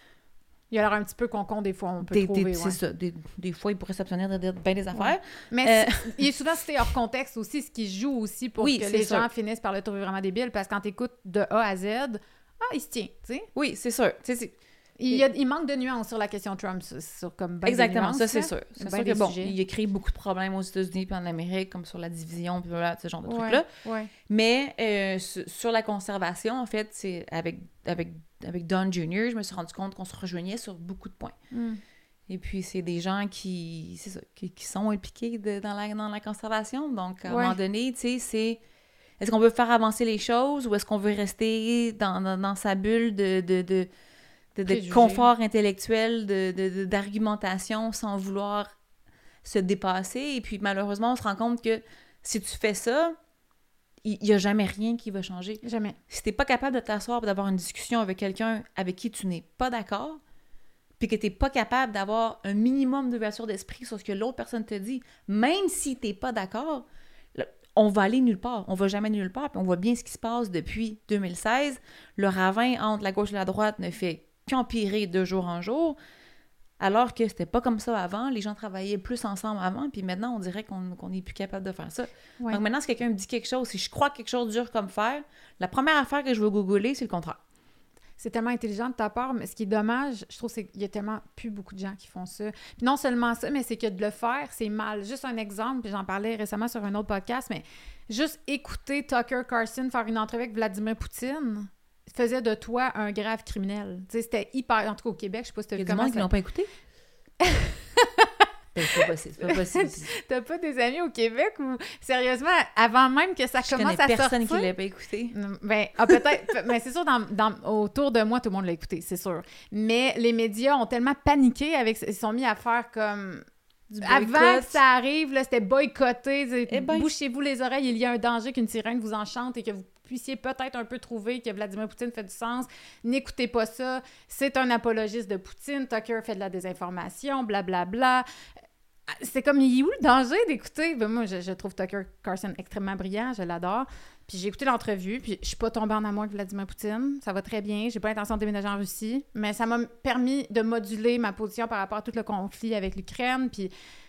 Il a l'air un petit peu con-con des fois, on peut Des, trouver. des- ouais. C'est ça. Des, des fois, il pourrait s'abstenir de dire bien des affaires. Mais Euh, c'est- il est souvent cité hors contexte aussi, ce qui joue aussi pour Oui, que c'est les sûr. gens finissent par le trouver vraiment débile, parce que quand t'écoutes de A à Z, ah, il se tient, tu sais. Oui, c'est sûr. Tu sais, c'est- Il, y a- il manque de nuances sur la question Trump, sur, sur comme ben des Exactement, nuances, ça c'est là. sûr. C'est Ben sûr des que bon, sujets. il a créé beaucoup de problèmes aux États-Unis puis en Amérique, comme sur la division, puis voilà, ce genre de Ouais, trucs-là. ouais. Mais euh, sur, sur la conservation, en fait, c'est avec, avec, avec Don junior, je me suis rendu compte qu'on se rejoignait sur beaucoup de points. Mm. Et puis, c'est des gens qui, c'est ça, qui, qui sont impliqués de- dans, la, dans la conservation. Donc, à un Ouais. moment donné, tu sais, c'est... Est-ce qu'on veut faire avancer les choses ou est-ce qu'on veut rester dans, dans, dans sa bulle de... de, de de, de Préjugés. confort intellectuel, de, de, de- d'argumentation sans vouloir se dépasser. Et puis, malheureusement, on se rend compte que si tu fais ça, il n'y a jamais rien qui va changer. Jamais. Si tu n'es pas capable de t'asseoir et d'avoir une discussion avec quelqu'un avec qui tu n'es pas d'accord, puis que tu n'es pas capable d'avoir un minimum d'ouverture d'esprit sur ce que l'autre personne te dit, même si tu n'es pas d'accord, là, on va aller nulle part. On va jamais nulle part. Puis on voit bien ce qui se passe depuis deux mille seize. Le ravin entre la gauche et la droite ne fait qu'empirer de jour en jour, alors que c'était pas comme ça avant. Les gens travaillaient plus ensemble avant, puis maintenant, on dirait qu'on qu'on n'est plus capable de faire ça. Ouais. Donc maintenant, si quelqu'un me dit quelque chose, si je crois que quelque chose dure comme fer, la première affaire que je vais googler, c'est le contraire. C'est tellement intelligent de ta part, mais ce qui est dommage, je trouve, c'est qu'il y a tellement plus beaucoup de gens qui font ça. Puis non seulement ça, mais c'est que de le faire, c'est mal. Juste un exemple, puis j'en parlais récemment sur un autre podcast, mais juste écouter Tucker Carlson faire une entrevue avec Vladimir Poutine faisait de toi un grave criminel. Tu sais, c'était hyper... En tout cas, au Québec, je sais pas si tu as Il y vu a du comment monde qui ça... l'ont pas écouté. Ben, c'est pas possible, c'est pas possible. T'as pas des amis au Québec où, sérieusement, avant même que ça Je commence connais à sortir... personne qui l'a pas écouté. Ben, ah, peut-être, mais c'est sûr, dans, dans, autour de moi, tout le monde l'a écouté, c'est sûr. Mais les médias ont tellement paniqué avec... Ils se sont mis à faire comme... Avant que ça arrive, là, c'était boycotté. Eh ben... Bouchez-vous les oreilles, il y a un danger qu'une sirène vous enchante et que vous puissiez peut-être un peu trouver que Vladimir Poutine fait du sens. N'écoutez pas ça. C'est un apologiste de Poutine. Tucker fait de la désinformation, blablabla. Bla, bla. C'est comme, il est où le danger d'écouter? Ben moi, je, je trouve Tucker Carlson extrêmement brillant, je l'adore. Puis j'ai écouté l'entrevue, puis je suis pas tombée en amour avec Vladimir Poutine. Ça va très bien. J'ai pas l'intention de déménager en Russie, mais ça m'a permis de moduler ma position par rapport à tout le conflit avec l'Ukraine. Puis...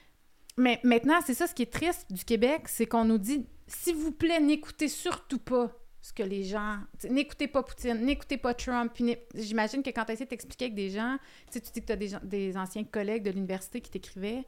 Mais maintenant, c'est ça ce qui est triste du Québec, c'est qu'on nous dit, s'il vous plaît, n'écoutez surtout pas ce que les gens... N'écoutez pas Poutine, n'écoutez pas Trump. Puis j'imagine que quand tu essaies d'expliquer avec des gens, tu sais, tu dis que tu as des, gens, des anciens collègues de l'université qui t'écrivaient,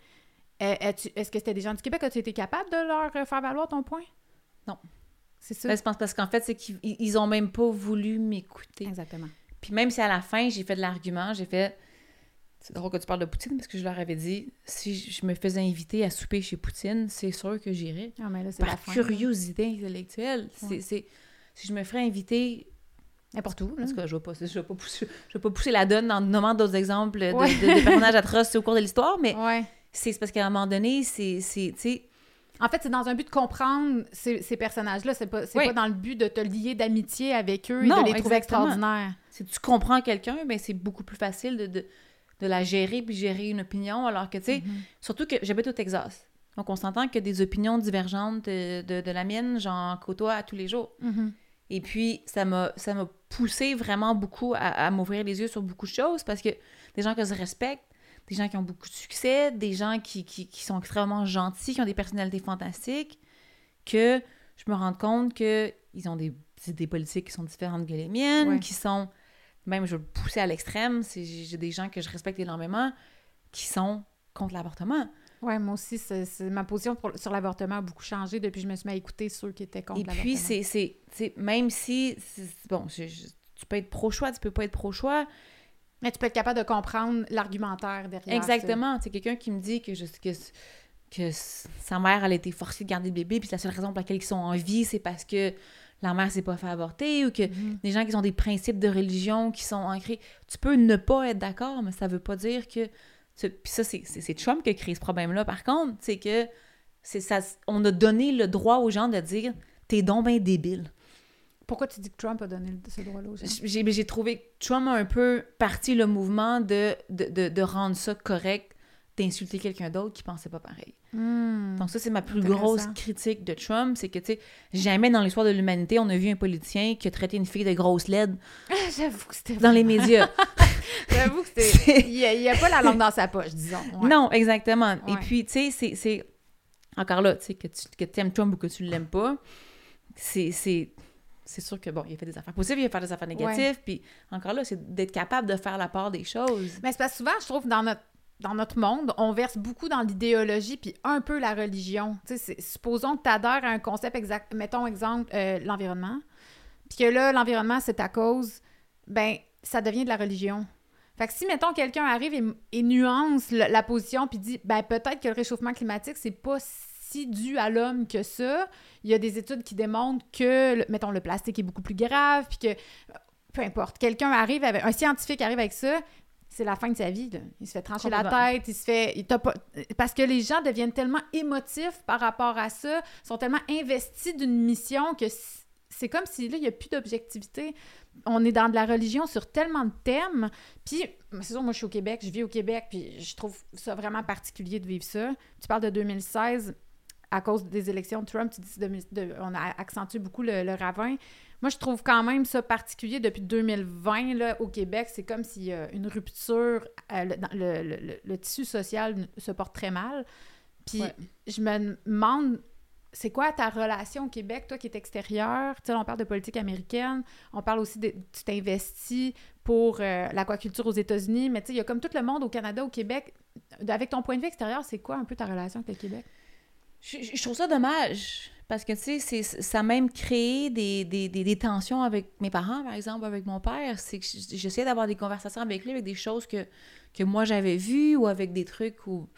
est-ce que c'était des gens du Québec? As-tu été capable de leur faire valoir ton point? Non. C'est ça. Ben, je pense parce qu'en fait, c'est qu'ils ils ont même pas voulu m'écouter. Exactement. Puis même si à la fin, j'ai fait de l'argument, j'ai fait... C'est drôle que tu parles de Poutine parce que je leur avais dit, si je me faisais inviter à souper chez Poutine, c'est sûr que j'irais. Ah, mais là, c'est Par la fin, curiosité là. Intellectuelle. Ouais. C'est, c'est, si je me ferais inviter... N'importe où. Là. En tout cas, je ne vais, vais, vais pas pousser la donne en nommant d'autres exemples de, ouais. de, de, de personnages atroces au cours de l'histoire, mais ouais. c'est parce qu'à un moment donné, c'est... c'est tu sais... En fait, c'est dans un but de comprendre ces, ces personnages-là. C'est pas, c'est oui. pas dans le but de te lier d'amitié avec eux et non, de les exactement. trouver extraordinaires. Si tu comprends quelqu'un, ben c'est beaucoup plus facile de, de, de la gérer puis gérer une opinion. Alors que, tu sais, mm-hmm. surtout que j'habite au Texas. Donc, on s'entend que des opinions divergentes de, de, de la mienne, j'en côtoie à tous les jours. Mm-hmm. Et puis, ça m'a, ça m'a poussé vraiment beaucoup à, à m'ouvrir les yeux sur beaucoup de choses parce que des gens que je respecte, des gens qui ont beaucoup de succès, des gens qui, qui, qui sont extrêmement gentils, qui ont des personnalités fantastiques, que je me rends compte qu'ils ont des idées politiques qui sont différentes que les miennes, ouais. qui sont, même je vais le pousser à l'extrême, c'est, j'ai des gens que je respecte énormément qui sont contre l'avortement. Oui, moi aussi, c'est, c'est, ma position pour, sur l'avortement a beaucoup changé depuis que je me suis mis à écouter ceux qui étaient contre Et l'avortement. Et puis, c'est, c'est, c'est, même si, c'est, bon, je, je, tu peux être pro-choix, tu peux pas être pro-choix, mais tu peux être capable de comprendre l'argumentaire derrière. Exactement. C'est quelqu'un qui me dit que, je, que, que sa mère, elle a été forcée de garder le bébé, puis la seule raison pour laquelle ils sont en vie, c'est parce que la mère s'est pas fait avorter, ou que mm-hmm. des gens qui ont des principes de religion qui sont ancrés. Tu peux ne pas être d'accord, mais ça veut pas dire que... Puis ça, c'est, c'est, c'est Trump qui a créé ce problème-là. Par contre, c'est que c'est ça, on a donné le droit aux gens de dire « t'es donc ben débile ». Pourquoi tu dis que Trump a donné ce droit-là aux gens? J'ai, j'ai trouvé que Trump a un peu parti le mouvement de, de, de, de rendre ça correct, d'insulter quelqu'un d'autre qui pensait pas pareil. Mmh, Donc ça, c'est ma plus grosse critique de Trump, c'est que, tu sais, jamais dans l'histoire de l'humanité, on a vu un politicien qui a traité une fille de grosse laide J'avoue que c'était... dans les médias. J'avoue que c'était... Il n'y a, a pas la langue dans sa poche, disons. Ouais. Non, exactement. Ouais. Et puis, tu sais, c'est, c'est... Encore là, tu sais, que tu que aimes Trump ou que tu l'aimes pas, c'est... c'est... C'est sûr que, bon, il a fait des affaires positives, il a fait des affaires négatives, ouais. Puis encore là, c'est d'être capable de faire la part des choses. Mais c'est parce que souvent, je trouve, dans notre, dans notre monde, on verse beaucoup dans l'idéologie puis un peu la religion. Tu sais, supposons que tu adhères à un concept exact, mettons exemple, euh, l'environnement, puis que là, l'environnement, c'est ta cause, ben ça devient de la religion. Fait que si, mettons, quelqu'un arrive et, et nuance le, la position puis dit, ben peut-être que le réchauffement climatique, c'est pas si dû à l'homme que ça. Il y a des études qui démontrent que, mettons, le plastique est beaucoup plus grave, puis que, peu importe, quelqu'un arrive, avec, un scientifique arrive avec ça, c'est la fin de sa vie. Là. Il se fait trancher la tête, il se fait... Il t'a pas, parce que les gens deviennent tellement émotifs par rapport à ça, sont tellement investis d'une mission que c'est comme si, là, il n'y a plus d'objectivité. On est dans de la religion sur tellement de thèmes, puis, c'est sûr, moi, je suis au Québec, je vis au Québec, puis je trouve ça vraiment particulier de vivre ça. Tu parles de deux mille seize... à cause des élections de Trump, tu dis de, de, on a accentué beaucoup le, le ravin. Moi, je trouve quand même ça particulier depuis deux mille vingt, là, au Québec. C'est comme s'il y a une rupture, euh, le, le, le, le, le tissu social se porte très mal. Puis ouais. Je me demande, c'est quoi ta relation au Québec, toi qui es extérieur? Tu sais, on parle de politique américaine, on parle aussi de, tu t'investis pour euh, l'aquaculture aux États-Unis, mais tu sais, il y a comme tout le monde au Canada, au Québec. Avec ton point de vue extérieur, c'est quoi un peu ta relation avec le Québec? Je, je trouve ça dommage, parce que, tu sais, ça a même créé des, des, des, des tensions avec mes parents, par exemple, avec mon père. C'est que j'essayais d'avoir des conversations avec lui, avec des choses que, que moi, j'avais vues, ou avec des trucs où,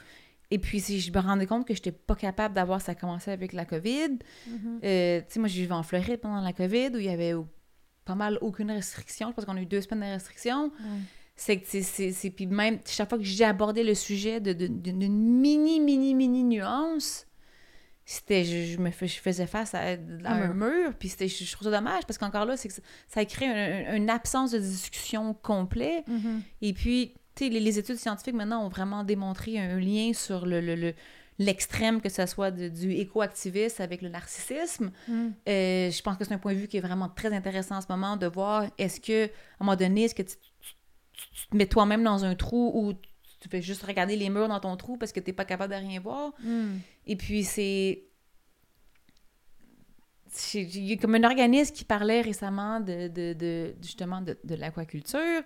Et puis, si je me rendais compte que je n'étais pas capable d'avoir, ça a commencé avec la COVID. Mm-hmm. Euh, tu sais, moi, je vivais en Floride pendant la COVID, où il y avait pas mal aucune restriction. Je pense qu'on a eu deux semaines de restriction. Mm. C'est que c'est, c'est, c'est... Puis même, chaque fois que j'ai abordé le sujet de, de, d'une mini, mini, mini nuance, c'était... Je, je me fais, je faisais face à, à un mur, puis c'était, je, je trouve ça dommage, parce qu'encore là, c'est que ça, ça crée un, une absence de discussion complète. Mm-hmm. Et puis, tu sais, les, les études scientifiques, maintenant, ont vraiment démontré un lien sur le... le, le l'extrême, que ce soit de, du éco-activisme avec le narcissisme. Mm. Euh, je pense que c'est un point de vue qui est vraiment très intéressant en ce moment, de voir, est-ce que, à un moment donné, est-ce que tu, tu, tu te mets toi-même dans un trou où tu fais juste regarder les murs dans ton trou parce que tu n'es pas capable de rien voir? Mm. Et puis, c'est... Il y a comme un organisme qui parlait récemment de, de, de justement de, de l'aquaculture,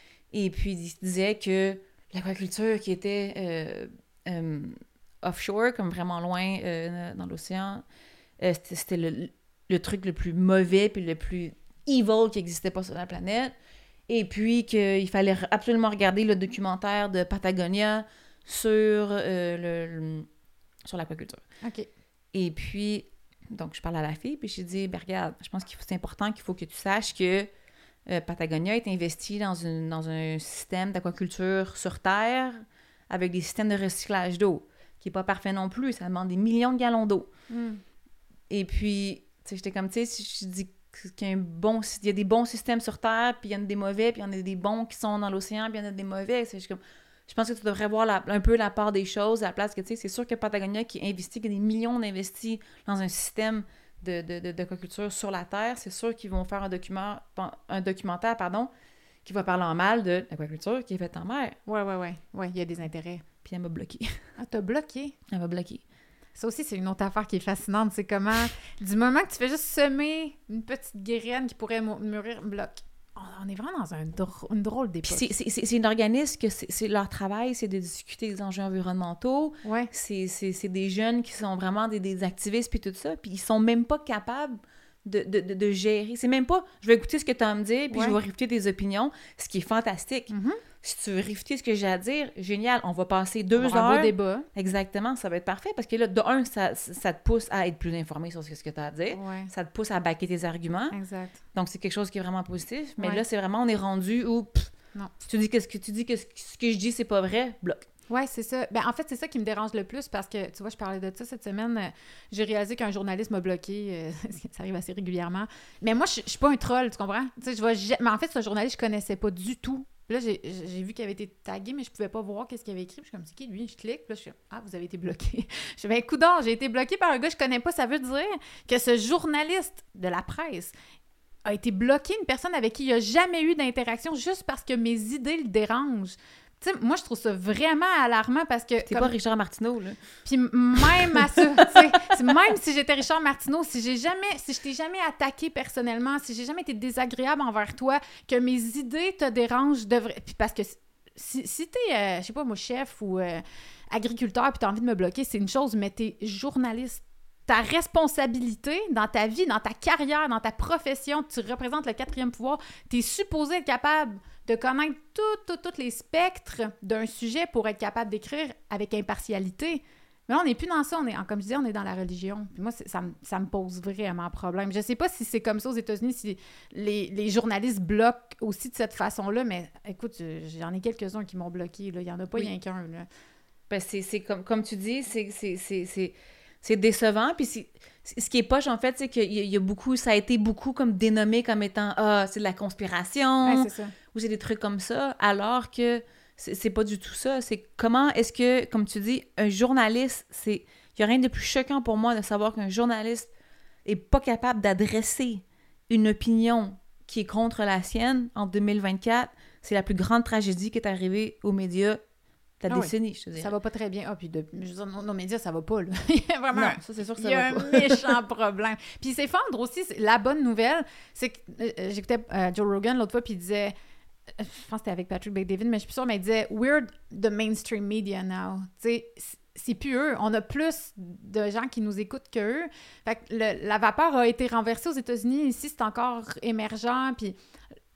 et puis il disait que l'aquaculture qui était... Euh, euh, offshore, comme vraiment loin euh, dans l'océan, euh, c'était, c'était le, le truc le plus mauvais puis le plus evil qui n'existait pas sur la planète. Et puis qu'il fallait absolument regarder le documentaire de Patagonia sur, euh, le, le, sur l'aquaculture. OK. Et puis, donc, je parle à la fille, puis j'ai dit, ben regarde, je pense que c'est important qu'il faut que tu saches que euh, Patagonia est investi dans, une, dans un système d'aquaculture sur Terre avec des systèmes de recyclage d'eau, qui n'est pas parfait non plus. Ça demande des millions de gallons d'eau. Mm. Et puis, tu sais, j'étais comme, tu sais, si je dis qu'il y a, un bon, il y a des bons systèmes sur Terre, puis il y en a des mauvais, puis il y en a des bons qui sont dans l'océan, puis il y en a des mauvais. C'est, je, comme, je pense que tu devrais voir la, un peu la part des choses, à la place que, tu sais, c'est sûr que Patagonia, qui investit, qui a des millions d'investis dans un système de, de, de, d'aquaculture sur la Terre, c'est sûr qu'ils vont faire un, document, un documentaire, pardon, qui va parler en mal de l'aquaculture qui est faite en mer. Ouais, ouais, ouais. Ouais, il y a des intérêts. Puis elle m'a bloqué. Ah, t'as bloqué? Elle m'a bloqué. Ça aussi, c'est une autre affaire qui est fascinante. C'est comment, du moment que tu fais juste semer une petite graine qui pourrait mûrir, bloc. On est vraiment dans un drôle, une drôle d'époque. Puis c'est, c'est, c'est un organisme que c'est, c'est leur travail, c'est de discuter des enjeux environnementaux. Ouais. C'est, c'est, c'est des jeunes qui sont vraiment des, des activistes puis tout ça. Puis ils sont même pas capables de, de, de, de gérer. C'est même pas, je vais écouter ce que tu as à me dire, puis ouais. je vais réfuter tes opinions, ce qui est fantastique. Mm-hmm. Si tu veux réfuter ce que j'ai à dire, génial, on va passer deux on heures. Un beau débat. Exactement, ça va être parfait, parce que là, de un, ça, ça te pousse à être plus informé sur ce que tu as à dire. Ouais. Ça te pousse à backer tes arguments. Exact. Donc, c'est quelque chose qui est vraiment positif. Mais ouais. là, c'est vraiment, on est rendu où, pff, non. si tu dis que ce que tu dis que ce que je dis, c'est pas vrai, bloc. Oui, c'est ça. Ben, en fait, c'est ça qui me dérange le plus parce que, tu vois, je parlais de ça cette semaine. Euh, j'ai réalisé qu'un journaliste m'a bloqué. Euh, ça arrive assez régulièrement. Mais moi, je, je suis pas un troll, tu comprends? Tu sais, je vois, mais en fait, ce journaliste, je connaissais pas du tout. Là, j'ai, j'ai vu qu'il avait été tagué, mais je pouvais pas voir qu'est-ce qu'il avait écrit. Puis je suis comme, c'est qui, lui? Je clique. Puis là, je suis ah, vous avez été bloqué. Je fais, ben, coudonc, j'ai été bloqué par un gars que je connais pas. Ça veut dire que ce journaliste de la presse a été bloqué, une personne avec qui il a jamais eu d'interaction juste parce que mes idées le dérangent. Tu sais, moi, je trouve ça vraiment alarmant parce que... T'es comme... pas Richard Martineau, là. Puis même à ça, tu sais, même si j'étais Richard Martineau, si j'ai jamais, si je t'ai jamais attaqué personnellement, si j'ai jamais été désagréable envers toi, que mes idées te dérangent, devrais... Puis parce que si, si t'es, euh, je sais pas, moi, chef ou euh, agriculteur, puis t'as envie de me bloquer, c'est une chose, mais t'es journaliste. Ta responsabilité dans ta vie, dans ta carrière, dans ta profession, tu représentes le quatrième pouvoir, tu es supposé être capable de connaître tous tout, tout les spectres d'un sujet pour être capable d'écrire avec impartialité. Mais là, on n'est plus dans ça. On est, comme je disais, on est dans la religion. Puis moi, ça, me, ça me pose vraiment problème. Je sais pas si c'est comme ça aux États-Unis, si les, les journalistes bloquent aussi de cette façon-là, mais écoute, j'en ai quelques-uns qui m'ont bloqué. Là. Il n'y en a pas oui. rien qu'un. Là. Ben, c'est, c'est comme, comme tu dis, c'est... c'est, c'est, c'est... C'est décevant, puis c'est, ce qui est poche, en fait, c'est qu'il y a, il y a beaucoup, ça a été beaucoup comme dénommé comme étant « Ah, c'est de la conspiration ouais, » c'est ça. Ou c'est des trucs comme ça, alors que c'est, c'est pas du tout ça. C'est comment est-ce que, comme tu dis, un journaliste, c'est... Il y a rien de plus choquant pour moi de savoir qu'un journaliste est pas capable d'adresser une opinion qui est contre la sienne en deux mille vingt-quatre. C'est la plus grande tragédie qui est arrivée aux médias la ah décennie, oui. je te dirais. Ça va pas très bien. Ah, puis de, je veux dire, nos, nos médias, ça va pas, là. Vraiment. Non, ça, c'est sûr que ça va va pas. Il y a un méchant problème. Puis c'est fendre aussi. C'est, la bonne nouvelle, c'est que euh, j'écoutais euh, Joe Rogan l'autre fois, puis il disait, euh, je pense que c'était avec Patrick Bet-David, mais je suis plus sûre, mais il disait « We're the mainstream media now ». Tu sais, c'est plus eux. On a plus de gens qui nous écoutent qu'eux. Fait que le, la vapeur a été renversée aux États-Unis. Ici, c'est encore émergent, puis...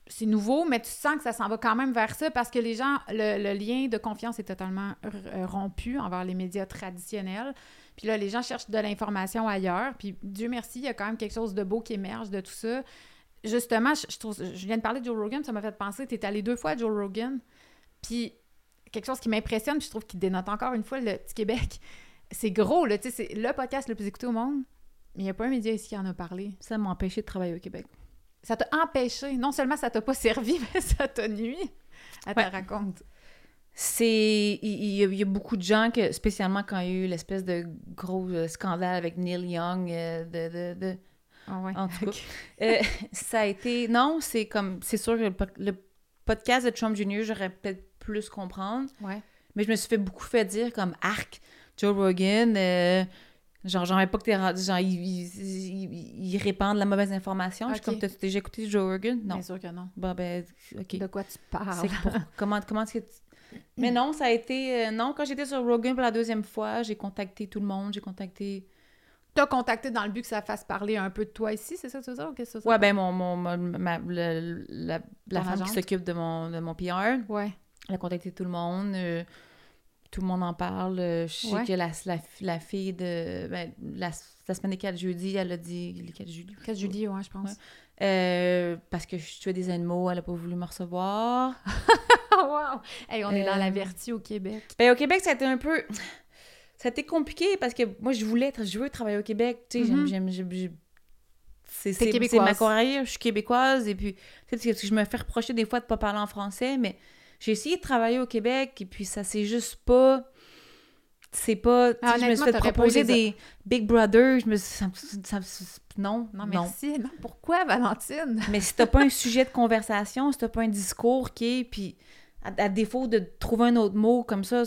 c'est nouveau, mais tu sens que ça s'en va quand même vers ça parce que les gens, le, le lien de confiance est totalement r- rompu envers les médias traditionnels. Puis là, les gens cherchent de l'information ailleurs. Puis Dieu merci, il y a quand même quelque chose de beau qui émerge de tout ça. Justement, je, je, trouve, je viens de parler de Joe Rogan, ça m'a fait penser, tu es allé deux fois à Joe Rogan. Puis quelque chose qui m'impressionne, puis je trouve qu'il dénote encore une fois le petit Québec. C'est gros, là, tu sais, c'est le podcast le plus écouté au monde, mais il n'y a pas un média ici qui en a parlé. Ça m'a empêché de travailler au Québec. Ça t'a empêché. Non seulement ça t'a pas servi, mais ça t'a nuit. Elle ouais. te raconte. C'est... Il, il, y a, il y a beaucoup de gens, que, spécialement quand il y a eu l'espèce de gros euh, scandale avec Neil Young, euh, de... de, de... Oh ouais. En tout cas, euh, ça a été... Non, c'est comme... C'est sûr que le, le podcast de Trump junior, j'aurais peut-être plus comprendre. Ouais. Mais je me suis fait beaucoup fait dire comme arc, Joe Rogan, euh, genre, j'en ai pas que t'es rendu, genre, ils il, il, il répandent la mauvaise information. Okay. Je suis comme, t'as déjà écouté Joe Rogan? Non. Bien sûr que non. Bon, ben, OK. De quoi tu parles? C'est pour, comment, comment est-ce que tu... Mais non, ça a été... Euh, non, quand j'étais sur Rogan pour la deuxième fois, j'ai contacté tout le monde, j'ai contacté... T'as contacté dans le but que ça fasse parler un peu de toi ici, c'est ça que tu veux dire? Ou qu'est-ce que ça? Ouais, ben, mon, mon, ma, ma, le, la, la femme agente? qui s'occupe de mon, de mon P R, ouais. elle a contacté tout le monde. Euh, tout le monde en parle. Je sais ouais. que la, la, la fille de... Ben, la, la semaine des quatre jeudis, elle a dit... Les quatre jeudis. quatre jeudis, ouais, je pense. Ouais. Euh, parce que je tuais des animaux, elle a pas voulu me recevoir. Wow! Hey, on est euh... dans la vertu au Québec. Ben, au Québec, ça a été un peu... Ça a été compliqué parce que moi, je voulais être... Je veux travailler au Québec. Tu sais, mm-hmm. j'aime... j'aime, j'aime c'est, c'est, c'est ma carrière, je suis québécoise. Et puis, tu sais, je me fais reprocher des fois de pas parler en français, mais... J'ai essayé de travailler au Québec, et puis ça c'est juste pas... C'est pas... Ah, je me suis fait proposer des... des Big Brother, je me suis... Ça, ça, non, non, merci. Non. Non, pourquoi, Valentine? Mais si t'as pas un sujet de conversation, si t'as pas un discours qui est... Puis, à, à défaut de trouver un autre mot comme ça,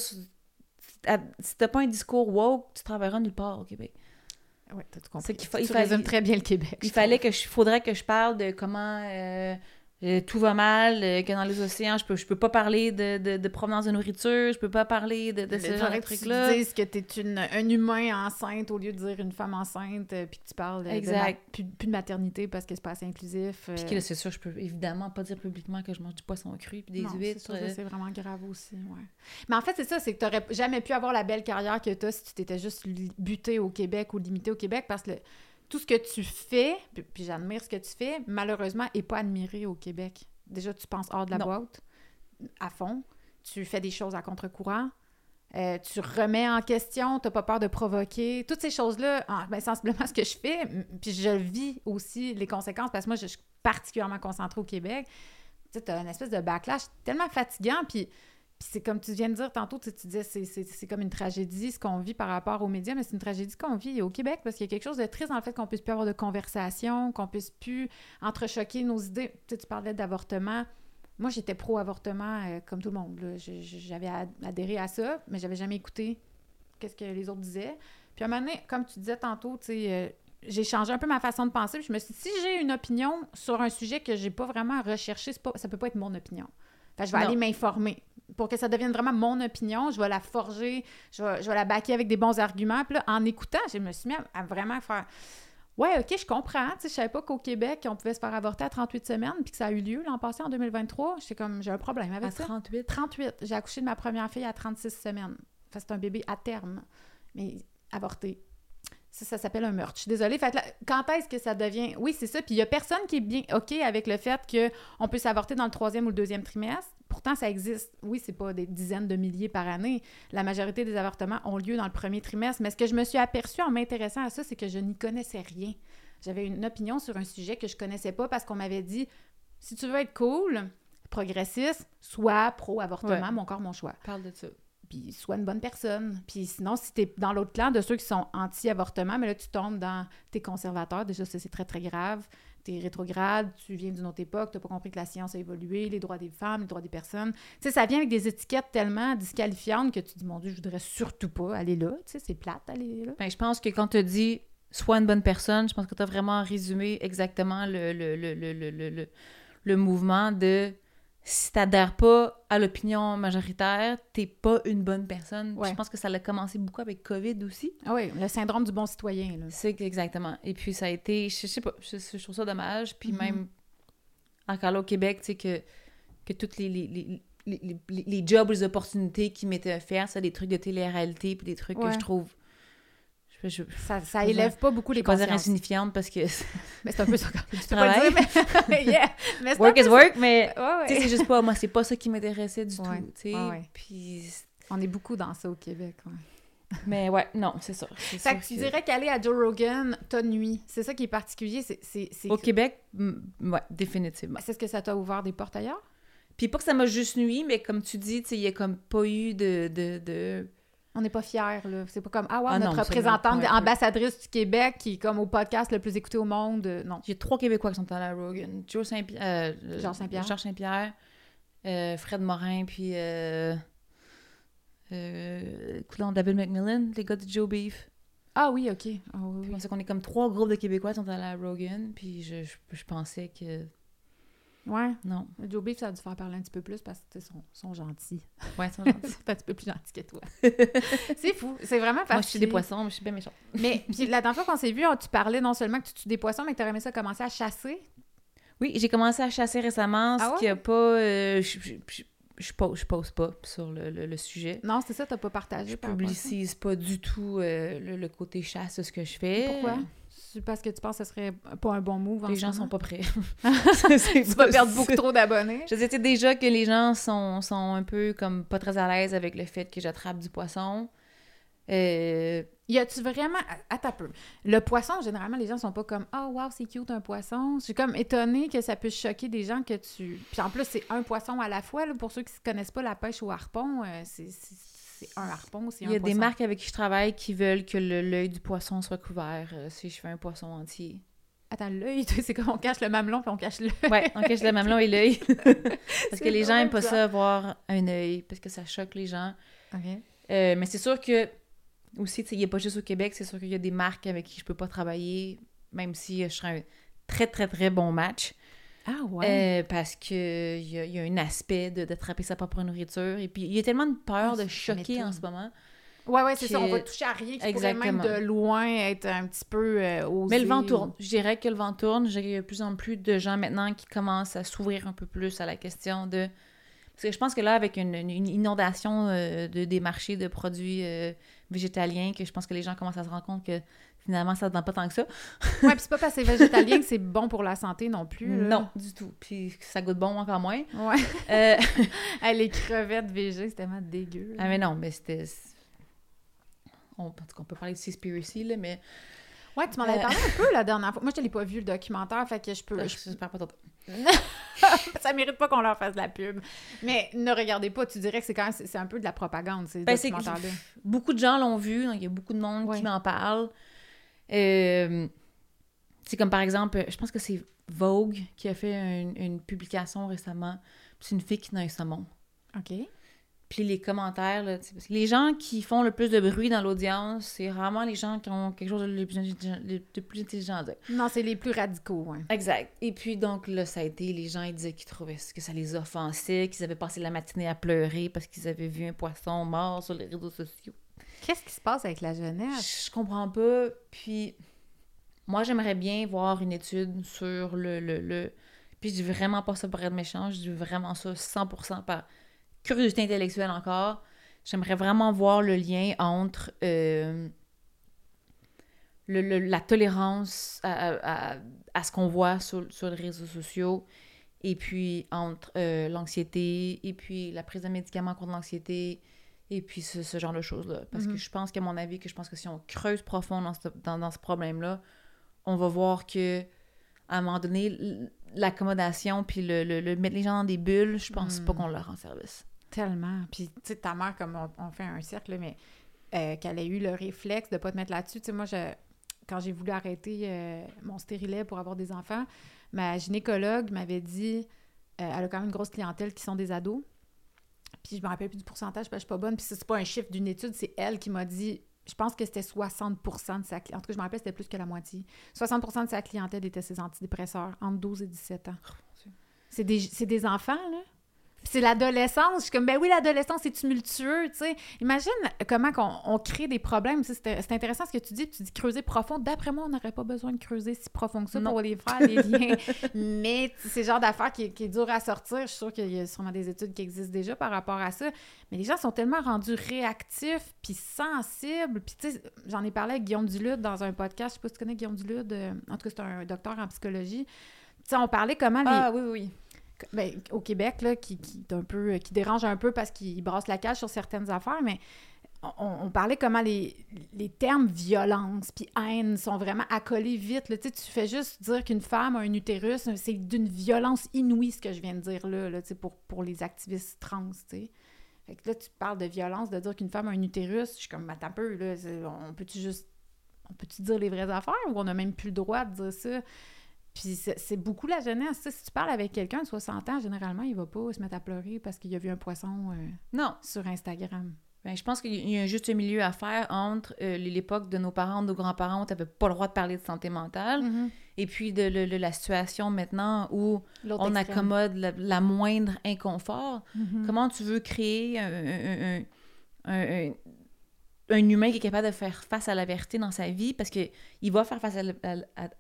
à, si t'as pas un discours woke, tu travailleras nulle part au Québec. Oui, t'as tout compris. Qu'il fa- tu il fallait, résumes très bien le Québec. Il fallait que je... faudrait que je parle de comment... Euh, Euh, tout va mal, euh, que dans les océans, je peux, je peux pas parler de, de, de provenance de nourriture, je peux pas parler de, de ce genre de trucs-là. Tu dises que t'es une, un humain enceinte au lieu de dire une femme enceinte, euh, puis que tu parles exact. de, plus, plus de maternité parce que c'est pas assez inclusif. Euh... Puis que là, c'est sûr, je peux évidemment pas dire publiquement que je mange du poisson cru puis des non, huîtres. C'est, sûr, euh... c'est vraiment grave aussi, ouais. Mais en fait, c'est ça, c'est que t'aurais jamais pu avoir la belle carrière que t'as si tu t'étais juste buté au Québec ou limité au Québec, parce que le, tout ce que tu fais, puis, puis j'admire ce que tu fais, malheureusement, est pas admiré au Québec. Déjà, tu penses hors de la non. boîte, à fond. Tu fais des choses à contre-courant. Euh, tu remets en question, tu n'as pas peur de provoquer. Toutes ces choses-là, ah, ben, sensiblement, ce que je fais, puis je vis aussi les conséquences, parce que moi, je suis particulièrement concentrée au Québec. Tu sais, tu as une espèce de backlash tellement fatigant, puis, puis c'est comme tu viens de dire tantôt, tu, tu disais, c'est, c'est, c'est comme une tragédie, ce qu'on vit par rapport aux médias, mais c'est une tragédie qu'on vit au Québec, parce qu'il y a quelque chose de triste dans le fait qu'on puisse plus avoir de conversation, qu'on puisse plus entrechoquer nos idées. Tu sais, tu parlais d'avortement. Moi, j'étais pro-avortement, euh, comme tout le monde. Là. Je, je, j'avais adhéré à ça, mais j'avais jamais écouté qu'est-ce que les autres disaient. Puis à un moment donné, comme tu disais tantôt, tu sais, euh, j'ai changé un peu ma façon de penser. Puis je me suis dit, si j'ai une opinion sur un sujet que j'ai pas vraiment recherché, c'est pas, ça peut pas être mon opinion. Fait que je vais non. aller m'informer. Pour que ça devienne vraiment mon opinion, je vais la forger, je vais, je vais la baquer avec des bons arguments. Puis là, en écoutant, je me suis mis à, à vraiment faire... Ouais, OK, je comprends. Tu sais, je savais pas qu'au Québec, on pouvait se faire avorter à trente-huit semaines, puis que ça a eu lieu l'an passé, en deux mille vingt-trois. J'étais comme, j'ai un problème avec à ça. À trente-huit? trente-huit. J'ai accouché de ma première fille à trente-six semaines. Enfin, c'est un bébé à terme, mais avorté. Ça, ça s'appelle un meurtre. Je suis désolée. Fait que là, quand est-ce que ça devient... Oui, c'est ça. Puis il y a personne qui est bien OK avec le fait qu'on peut s'avorter dans le troisième ou le deuxième trimestre. Pourtant, ça existe. Oui, c'est pas des dizaines de milliers par année. La majorité des avortements ont lieu dans le premier trimestre. Mais ce que je me suis aperçue en m'intéressant à ça, c'est que je n'y connaissais rien. J'avais une opinion sur un sujet que je connaissais pas parce qu'on m'avait dit, si tu veux être cool, progressiste, sois pro-avortement, ouais. Mon corps, mon choix. Parle de ça. Puis sois une bonne personne. Puis sinon, si t'es dans l'autre clan de ceux qui sont anti-avortement, mais là, tu tombes dans tes conservateurs. Déjà, ça, c'est très, très grave. T'es rétrograde, tu viens d'une autre époque, t'as pas compris que la science a évolué, les droits des femmes, les droits des personnes. Tu sais, ça vient avec des étiquettes tellement disqualifiantes que tu dis, mon Dieu, je voudrais surtout pas aller là. Tu sais, c'est plate, aller là. Ben, je pense que quand tu dis « sois une bonne personne », je pense que tu as vraiment résumé exactement le, le, le, le, le, le, le mouvement de... Si t'adhères pas à l'opinion majoritaire, t'es pas une bonne personne. Ouais. Je pense que ça a commencé beaucoup avec COVID aussi. Ah oui, le syndrome du bon citoyen. Là. C'est exactement. Et puis ça a été, je sais pas, je, je trouve ça dommage. Puis mm-hmm. même encore là, au Québec, tu sais, que, que toutes les, les, les, les, les, les jobs, les opportunités qui m'étaient offertes, ça, des trucs de télé-réalité, puis des trucs ouais. que je trouve... Je, je, ça ça je élève dire, pas beaucoup les consciences. Je vais pas dire insignifiante parce que... mais c'est un peu ça quand tu peux pas dire, mais... yeah. mais work is work, mais ouais, ouais. tu sais, c'est juste pas... Moi, c'est pas ça qui m'intéressait du ouais. tout, tu sais. Ouais, ouais. Puis... On est beaucoup dans ça au Québec, ouais. Mais ouais, non, c'est ça. C'est fait que tu que... dirais qu'aller à Joe Rogan t'a nuit. C'est ça qui est particulier. C'est, c'est, c'est au que... Québec, ouais, définitivement. C'est ce que ça t'a ouvert des portes ailleurs? Puis pas que ça m'a juste nuit, mais comme tu dis, tu sais, il y a comme pas eu de... de, de... On n'est pas fiers, là. C'est pas comme, ah ouais, ah notre non, représentante, ambassadrice du Québec, qui est comme au podcast le plus écouté au monde. Non. Il y a trois Québécois qui sont allés à Rogan. Joe Saint-Pierre... Euh, Georges Saint-Pierre. Georges Saint-Pierre, euh, Fred Morin, puis... Euh... Euh, écoute, David McMillan, les gars de Joe Beef. Ah oui, OK. Oh, oui, oui. C'est qu'on est comme trois groupes de Québécois qui sont allés à Rogan, puis je, je, je pensais que... Ouais. Non. Joe Beef, ça a dû faire parler un petit peu plus parce qu'ils sont, sont gentils. Ouais, ils sont gentils. C'est un petit peu plus gentil que toi. C'est fou. C'est vraiment particulier. Moi, je suis des poissons, mais je suis bien méchante. Mais puis la dernière fois qu'on s'est vu, tu parlais non seulement que tu tues des poissons, mais que tu aurais aimé ça commencer à chasser. Oui, j'ai commencé à chasser récemment, ah ce ouais? qui a pas... Euh, je, je, je, je, pose, je pose pas sur le, le, le sujet. Non, c'est ça, t'as pas partagé. Je publicise pas du tout euh, le, le côté chasse de ce que je fais. Pourquoi? C'est parce que tu penses que ce serait pas un bon move. Les gens moment? Sont pas prêts. c'est, c'est tu vas perdre beaucoup trop d'abonnés. Je sais déjà que les gens sont, sont un peu comme pas très à l'aise avec le fait que j'attrape du poisson. Euh... Y a-tu vraiment... Attends un peu. Le poisson, généralement, les gens sont pas comme « Oh, wow, c'est cute, un poisson. » Je suis comme étonnée que ça puisse choquer des gens que tu... Puis en plus, c'est un poisson à la fois. Là, pour ceux qui ne connaissent pas la pêche au harpon, euh, c'est, c'est, c'est un harpon, c'est un poisson. Il y a des marques avec qui je travaille qui veulent que le, l'œil du poisson soit couvert euh, si je fais un poisson entier. Attends, l'œil, c'est comme on cache le mamelon puis on cache l'œil. Oui, on cache le mamelon et l'œil. Parce que les gens n'aiment pas ça, voir un œil, parce que ça choque les gens. OK. Euh, mais c'est sûr que aussi, tu sais, il n'y a pas juste au Québec, c'est sûr qu'il y a des marques avec qui je peux pas travailler, même si je serais un très, très, très bon match. Ah ouais? Euh, parce qu'il y a, y a un aspect de, d'attraper sa propre nourriture. Et puis, il y a tellement de peur ah, de choquer en ce moment. Ouais, ouais, c'est que... ça. On va toucher à rien qui Exactement. pourrait même de loin être un petit peu euh, osé. Mais le vent tourne. Je dirais que le vent tourne. Je dirais qu'il y a de plus en plus de gens maintenant qui commencent à s'ouvrir un peu plus à la question de... Parce que je pense que là, avec une, une inondation euh, de, des marchés de produits euh, végétaliens, que je pense que les gens commencent à se rendre compte que finalement, ça ne donne pas tant que ça. Ouais, puis c'est pas parce que c'est végétalien que c'est bon pour la santé non plus. Là. Non, du tout. Puis ça goûte bon encore moins. Ouais. Euh... hey, les crevettes végé, c'est tellement dégueu. Là. Ah mais non, mais c'était... On, en tout cas, on peut parler de Seaspiracy, là, mais... Ouais, tu m'en avais parlé un peu la dernière fois. Moi, je ne l'ai pas vu, le documentaire, fait que je peux... Je, je... je perds pas ton temps. Ça mérite pas qu'on leur fasse de la pub. Mais ne regardez pas, tu dirais que c'est quand même... C'est un peu de la propagande, ces ben, documentaires-là. C'est... Beaucoup de gens l'ont vu, il y a beaucoup de monde ouais. qui m'en parle. Euh... C'est comme, par exemple, je pense que c'est Vogue qui a fait une, une publication récemment. C'est une fille qui a un saumon. OK. Puis les commentaires, là, parce que les gens qui font le plus de bruit dans l'audience, c'est rarement les gens qui ont quelque chose de plus, de plus intelligent à dire. Non, c'est les plus radicaux, oui. Exact. Et puis donc, là, ça a été, les gens, ils disaient qu'ils trouvaient que ça les offensait, qu'ils avaient passé la matinée à pleurer parce qu'ils avaient vu un poisson mort sur les réseaux sociaux. Qu'est-ce qui se passe avec la jeunesse? Je, je comprends pas. Puis, moi, j'aimerais bien voir une étude sur le... le, le... Puis je dis vraiment pas ça pour être méchant, je dis vraiment ça cent pour cent par... curiosité intellectuelle encore, j'aimerais vraiment voir le lien entre euh, le, le, la tolérance à, à, à ce qu'on voit sur, sur les réseaux sociaux et puis entre euh, l'anxiété et puis la prise de médicaments contre l'anxiété et puis ce, ce genre de choses-là. Parce mm-hmm. que je pense qu'à mon avis, que je pense que si on creuse profond dans ce, dans, dans ce problème-là, on va voir que à un moment donné, l'accommodation puis le, le, le mettre les gens dans des bulles, je pense mm. pas qu'on leur rend service. Tellement. Puis, tu sais, ta mère, comme on, on fait un cercle, mais euh, qu'elle ait eu le réflexe de ne pas te mettre là-dessus. Tu sais, moi, je, quand j'ai voulu arrêter euh, mon stérilet pour avoir des enfants, ma gynécologue m'avait dit, euh, elle a quand même une grosse clientèle qui sont des ados. Puis, je me rappelle plus du pourcentage, parce que je suis pas bonne. Puis, c'est pas un chiffre d'une étude, c'est elle qui m'a dit, je pense que c'était soixante pour cent de sa clientèle. En tout cas, je me rappelle, c'était plus que la moitié. soixante pour cent de sa clientèle était ses antidépresseurs, entre douze et dix-sept ans. C'est des, c'est des enfants, là. C'est c'est l'adolescence. Je suis comme, ben oui, l'adolescence, c'est tumultueux, tu sais. Imagine comment on, on crée des problèmes. C'est, c'est intéressant ce que tu dis, tu dis creuser profond. D'après moi, on n'aurait pas besoin de creuser si profond que ça non. pour les faire, les liens. Mais c'est le genre d'affaire qui, qui est dur à sortir. Je suis sûre qu'il y a sûrement des études qui existent déjà par rapport à ça. Mais les gens sont tellement rendus réactifs puis sensibles. Puis tu sais, j'en ai parlé avec Guillaume Dulude dans un podcast. Je sais pas si tu connais Guillaume Dulude. Euh, en tout cas, c'est un docteur en psychologie. Tu sais, on parlait comment les... Ah oui, oui, oui. Ben, au Québec, là, qui, qui, est un peu, qui dérange un peu parce qu'il brasse la cage sur certaines affaires, mais on, on parlait comment les, les termes violence puis haine sont vraiment accolés vite. Là. Tu fais juste dire qu'une femme a un utérus, c'est d'une violence inouïe ce que je viens de dire là, là pour, pour les activistes trans. T'sais. Fait que là, tu parles de violence, de dire qu'une femme a un utérus, je suis comme, attends un peu, là, on peut-tu juste, on peut-tu dire les vraies affaires ou on n'a même plus le droit de dire ça? Puis c'est, c'est beaucoup la jeunesse. Si tu parles avec quelqu'un de soixante ans, généralement, il va pas se mettre à pleurer parce qu'il a vu un poisson euh, non. sur Instagram. Ben, je pense qu'il y a un juste milieu à faire entre euh, l'époque de nos parents, de nos grands-parents, où tu n'avais pas le droit de parler de santé mentale, mm-hmm. et puis de, de, de la situation maintenant où L'autre on extrême. accommode la, la moindre inconfort. Mm-hmm. Comment tu veux créer un, un, un, un, un humain qui est capable de faire face à la vérité dans sa vie parce qu'il va faire face à, la, à, à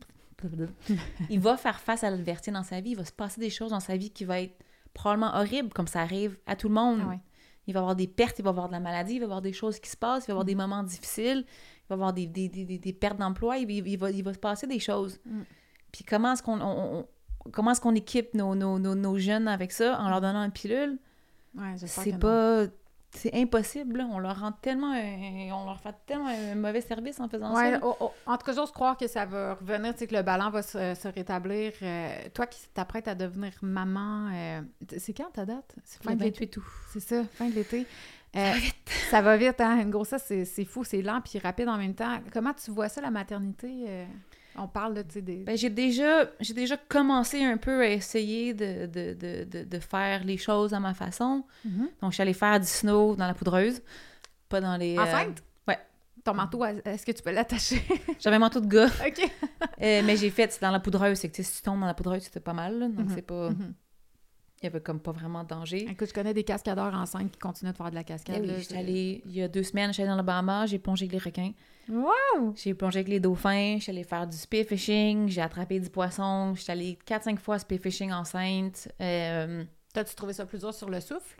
il va faire face à l'adversité dans sa vie, il va se passer des choses dans sa vie qui vont être probablement horribles, comme ça arrive à tout le monde. Ah ouais. Il va y avoir des pertes, il va y avoir de la maladie, il va y avoir des choses qui se passent, il va y avoir mm. des moments difficiles, il va y avoir des, des, des, des pertes d'emploi, il, il, va, il va se passer des choses. Mm. Puis comment est-ce qu'on, on, on, comment est-ce qu'on équipe nos, nos, nos, nos jeunes avec ça en leur donnant une pilule? Ouais, c'est pas... Non. C'est impossible, là. On leur rend tellement un... on leur fait tellement un mauvais service en faisant ouais, ça. Oh, oh, en tout cas, j'ose croire que ça va revenir, tu sais, que le ballon va se, se rétablir. Euh, toi qui t'apprêtes à devenir maman, euh, c'est quand ta date? C'est fin de l'été tout. C'est ça, fin de l'été. Euh, ça va vite. Ça va vite, hein? Une grossesse, c'est, c'est fou, c'est lent puis rapide en même temps. Comment tu vois ça, la maternité? Euh... On parle de, tu sais, des... Ben, j'ai déjà, j'ai déjà commencé un peu à essayer de, de, de, de, de faire les choses à ma façon. Mm-hmm. Donc, je suis allée faire du snow dans la poudreuse, pas dans les... Enceinte? Euh... Ouais. Ton manteau, est-ce que tu peux l'attacher? J'avais un manteau de gars. OK. euh, mais j'ai fait, c'est dans la poudreuse, c'est que si tu tombes dans la poudreuse, c'était pas mal, là, donc mm-hmm. c'est pas... Mm-hmm. Il y avait comme pas vraiment de danger. Écoute, je connais des cascadeurs enceintes qui continuent de faire de la cascade. Eh oui, là, j'étais allée, il y a deux semaines, je suis allée dans le Bahama, j'ai plongé avec les requins. Wow! J'ai plongé avec les dauphins, je suis allée faire du spearfishing, j'ai attrapé du poisson, je suis allée quatre cinq fois spearfishing enceinte. Euh... T'as-tu trouvé ça plus dur sur le souffle?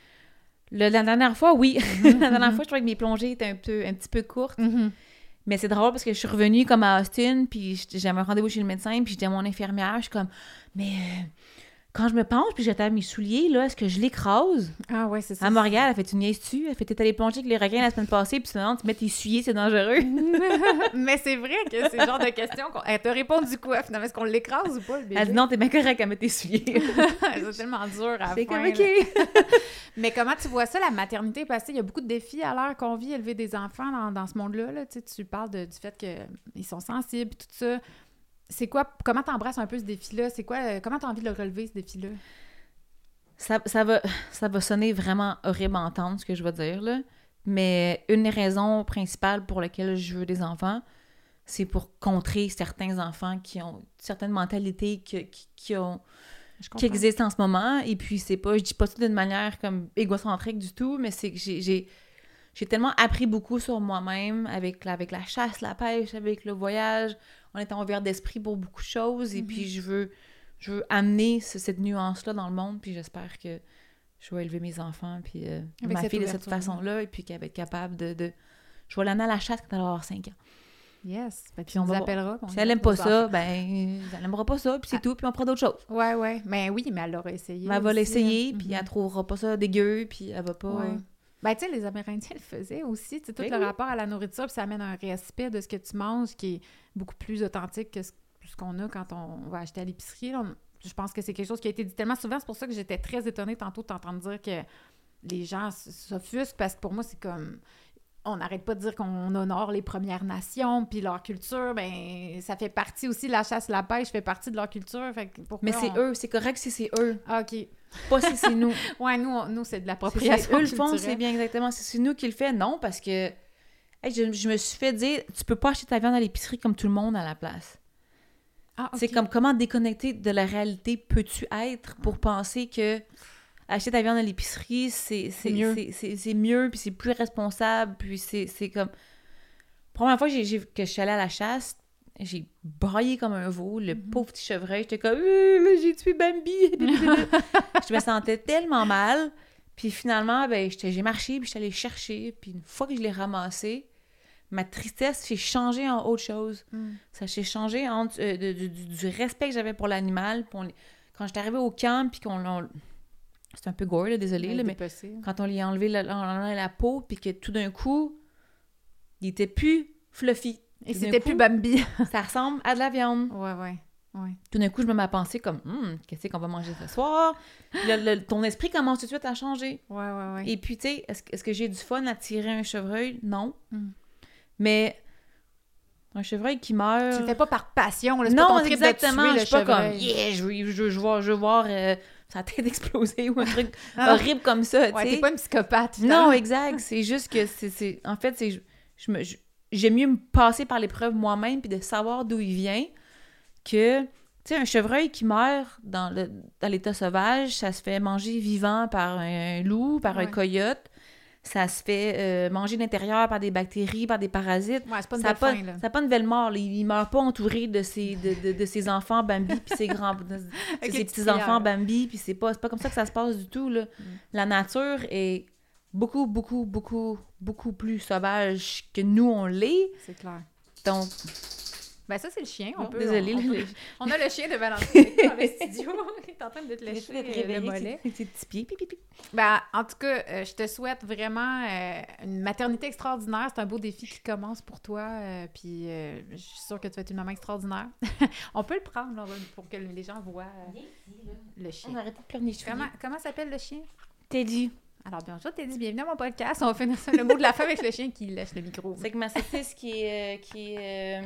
Le, la dernière fois, oui. Mm-hmm. La dernière fois, je trouvais que mes plongées étaient un, peu, un petit peu courtes. Mm-hmm. Mais c'est drôle parce que je suis revenue comme à Austin, puis j'avais un rendez-vous chez le médecin, puis j'étais à mon infirmière, je suis comme, mais... Euh... Quand je me penche puis j'étais à mes souliers, là, est-ce que je l'écrase? Ah ouais, c'est ça. Elle me regarde, elle fait une niaise-tu? Elle fait, t'es allée plonger avec les requins la semaine passée, puis sinon, tu mets tes souliers, c'est dangereux. Mais c'est vrai que c'est le genre de question qu'on... Elle te répond du coup, finalement, est-ce qu'on l'écrase ou pas, le bébé? Elle dit non, t'es bien correct à mettre tes souliers. C'est tellement dur à c'est faire. C'est comme, OK. Mais comment tu vois ça, la maternité? Parce qu'il y a beaucoup de défis à l'heure qu'on vit, élever des enfants dans, dans ce monde-là. Là. Tu sais, tu parles de, du fait qu'ils sont sensibles, tout ça. C'est quoi... Comment t'embrasses un peu ce défi-là? C'est quoi... Comment t'as envie de le relever, ce défi-là? Ça, ça, va, ça va sonner vraiment horrible à entendre, ce que je vais dire, là. Mais une des raisons principales pour lesquelles je veux des enfants, c'est pour contrer certains enfants qui ont certaines mentalités qui, qui, qui, ont, qui existent en ce moment. Et puis, c'est pas... Je dis pas ça d'une manière comme égocentrique du tout, mais c'est que j'ai... j'ai J'ai tellement appris beaucoup sur moi-même avec la, avec la chasse, la pêche, avec le voyage. On est ouvert d'esprit pour beaucoup de choses. Et mm-hmm. puis, je veux, je veux amener ce, cette nuance-là dans le monde. Puis, j'espère que je vais élever mes enfants. Puis, euh, ma fille de cette façon-là. Et puis, qu'elle va être capable de... de... Je vais l'amener à la chasse quand elle va avoir cinq ans. Yes. Ben, puis, on nous appellera. Si elle n'aime pas ça, ben, elle n'aimera pas ça. Puis, c'est ah. tout. Puis, on fera d'autres choses. Ouais, ouais. Mais oui, mais elle l'aura essayé. Mais elle va l'essayer. Puis, mm-hmm. elle trouvera pas ça dégueu. Puis, elle va pas... Ouais. Ben, tu sais, les Amérindiens le faisaient aussi. Tu sais, tout oui, le oui. rapport à la nourriture, puis ça amène un respect de ce que tu manges qui est beaucoup plus authentique que ce, ce qu'on a quand on va acheter à l'épicerie. Là. Je pense que c'est quelque chose qui a été dit tellement souvent. C'est pour ça que j'étais très étonnée tantôt de t'entendre dire que les gens s'offusquent, parce que pour moi, c'est comme... On n'arrête pas de dire qu'on honore les Premières Nations, puis leur culture, ben ça fait partie aussi, la chasse, la pêche fait partie de leur culture. Fait que mais c'est on... eux, c'est correct si c'est eux. Ah, OK. Pas si c'est nous. Ouais, nous, on, nous c'est de l'appropriation c'est, eux le font, c'est bien exactement. Si c'est nous qui le fait, non, parce que hey, je, je me suis fait dire, tu peux pas acheter ta viande à l'épicerie comme tout le monde à la place. Ah, okay. C'est comme comment déconnecté de la réalité peux-tu être pour penser que acheter ta viande à l'épicerie, c'est, c'est, C'est mieux. c'est, c'est, c'est mieux, puis c'est plus responsable, puis c'est, c'est comme... Première fois que, j'ai, j'ai, que je suis allée à la chasse, j'ai braillé comme un veau, le Mm-hmm. pauvre petit chevreuil, j'étais comme euh, « j'ai tué Bambi! » Je me sentais tellement mal, puis finalement, ben, j'étais, j'ai marché, puis j'étais allée chercher, puis une fois que je l'ai ramassé, ma tristesse s'est changée en autre chose. Mm. Ça s'est changé entre euh, de- de- du, du respect que j'avais pour l'animal, puis on les- quand j'étais arrivée au camp, puis qu'on l'a... C'est un peu gore, là, désolé, Ben, là, mais dépecer. quand on lui a enlevé la, on a enlevé la peau, puis que tout d'un coup, il était plus fluffy. Et Tout d'un c'était coup, plus Bambi. Ça ressemble à de la viande. Ouais, ouais, ouais. Tout d'un coup, je me mets à penser comme, Hum, qu'est-ce qu'on va manger ce soir? Puis là, le- ton esprit commence tout de suite à changer. Ouais, ouais, ouais. Et puis, tu sais, est-ce, est-ce que j'ai du fun à tirer un chevreuil? Non. Mm. Mais un chevreuil qui meurt... Tu le fais pas par passion, là. C'est non, pas ton trip exactement. de tuer Je le suis pas comme, chevreuil. yeah, je veux, je veux, je veux voir, je veux voir euh, sa tête exploser ou un truc Ah. horrible comme ça, tu Ouais, sais. t'es pas une psychopathe. Non, finalement. exact. C'est juste que c'est... c'est... En fait, c'est... Je, je me... je- j'aime mieux me passer par l'épreuve moi-même puis de savoir d'où il vient que... Tu sais, un chevreuil qui meurt dans, le, dans l'état sauvage, ça se fait manger vivant par un loup, par un Ouais. coyote. Ça se fait euh, manger de l'intérieur par des bactéries, par des parasites. Ouais, c'est pas une Ça n'a belle pas, fin, là. ça a pas une belle mort. Là. Il, il meurt pas entouré de ses, de, de, de ses enfants Bambi puis ses grands... de- Avec c'est les ses petites petits-enfants prières. Bambi, puis c'est pas, c'est pas comme ça que ça se passe du tout, là. Mm. La nature est beaucoup, beaucoup, beaucoup, beaucoup plus sauvage que nous, on l'est. C'est clair. Donc, Ben ça, c'est le chien. On bon, peut, désolée. on, on là, peut- les- on a le chien de Valentine avec nous dans le studio. Il est en train de te lécher d'être euh, le réveillée mollet. avec ses- ses petits pieds. Pi, pi, pi. Ben, en tout cas, euh, je te souhaite vraiment euh, une maternité extraordinaire. C'est un beau défi qui commence pour toi. euh, puis euh, je suis sûre que tu vas être une maman extraordinaire. On peut le prendre là, pour que les gens voient euh, le On chien. a arrêté de pleurnicher. Comment, comment s'appelle le chien? Teddy. Alors, bonjour, Teddy. Bienvenue à mon podcast. On va finir ça, le mot de la fin avec le chien qui lèche le micro. C'est que ma saucisse qui est, euh, qui est euh,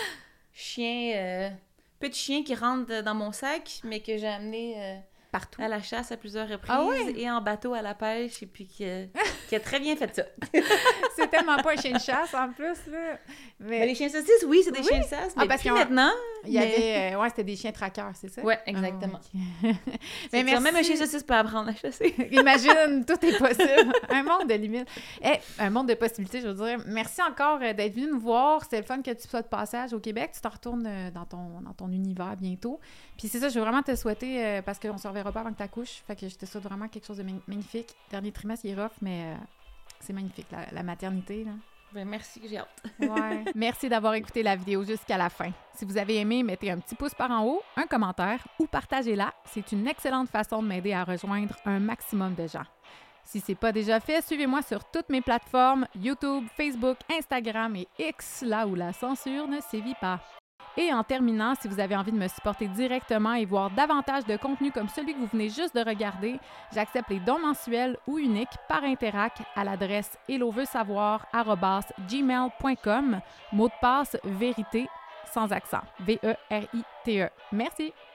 chien... euh, petit chien qui rentre dans mon sac, mais que j'ai amené... euh, Partout. à la chasse à plusieurs reprises Ah ouais? et en bateau à la pêche et puis qui a, qui a très bien fait ça. C'est tellement pas un chien de chasse en plus, là. Mais, Mais les chiens saucisses, oui, c'est des Oui. chiens de chasse, Ah, mais parce puis qu'on- maintenant... il y mais- avait. euh, ouais, c'était des chiens traqueurs, c'est ça? Ouais, exactement. Ah, ok. Mais Mais Même un merci. chien saucisse peut apprendre à chasser. Imagine, tout est possible. Un monde de limites. Eh, un monde de possibilités, je veux dire. Merci encore euh, d'être venu nous voir. C'est le fun que tu sois de passage au Québec. Tu te retournes euh, dans ton, dans ton univers bientôt. Puis c'est ça, je veux vraiment te souhaiter, euh, parce qu'on ne se reverra pas avant que tu accouches. Fait que je te souhaite vraiment quelque chose de mag- magnifique. Dernier trimestre, il est rough, mais euh, c'est magnifique, la, la maternité, là. Ben, merci, j'ai hâte. Ouais. Merci d'avoir écouté la vidéo jusqu'à la fin. Si vous avez aimé, mettez un petit pouce par en haut, un commentaire ou partagez-la. C'est une excellente façon de m'aider à rejoindre un maximum de gens. Si ce n'est pas déjà fait, suivez-moi sur toutes mes plateformes YouTube, Facebook, Instagram et X, là où la censure ne sévit pas. Et en terminant, si vous avez envie de me supporter directement et voir davantage de contenu comme celui que vous venez juste de regarder, j'accepte les dons mensuels ou uniques par Interac à l'adresse helloveuxsavoir arobase gmail point com, mot de passe vérité sans accent, V E R I T E. Merci!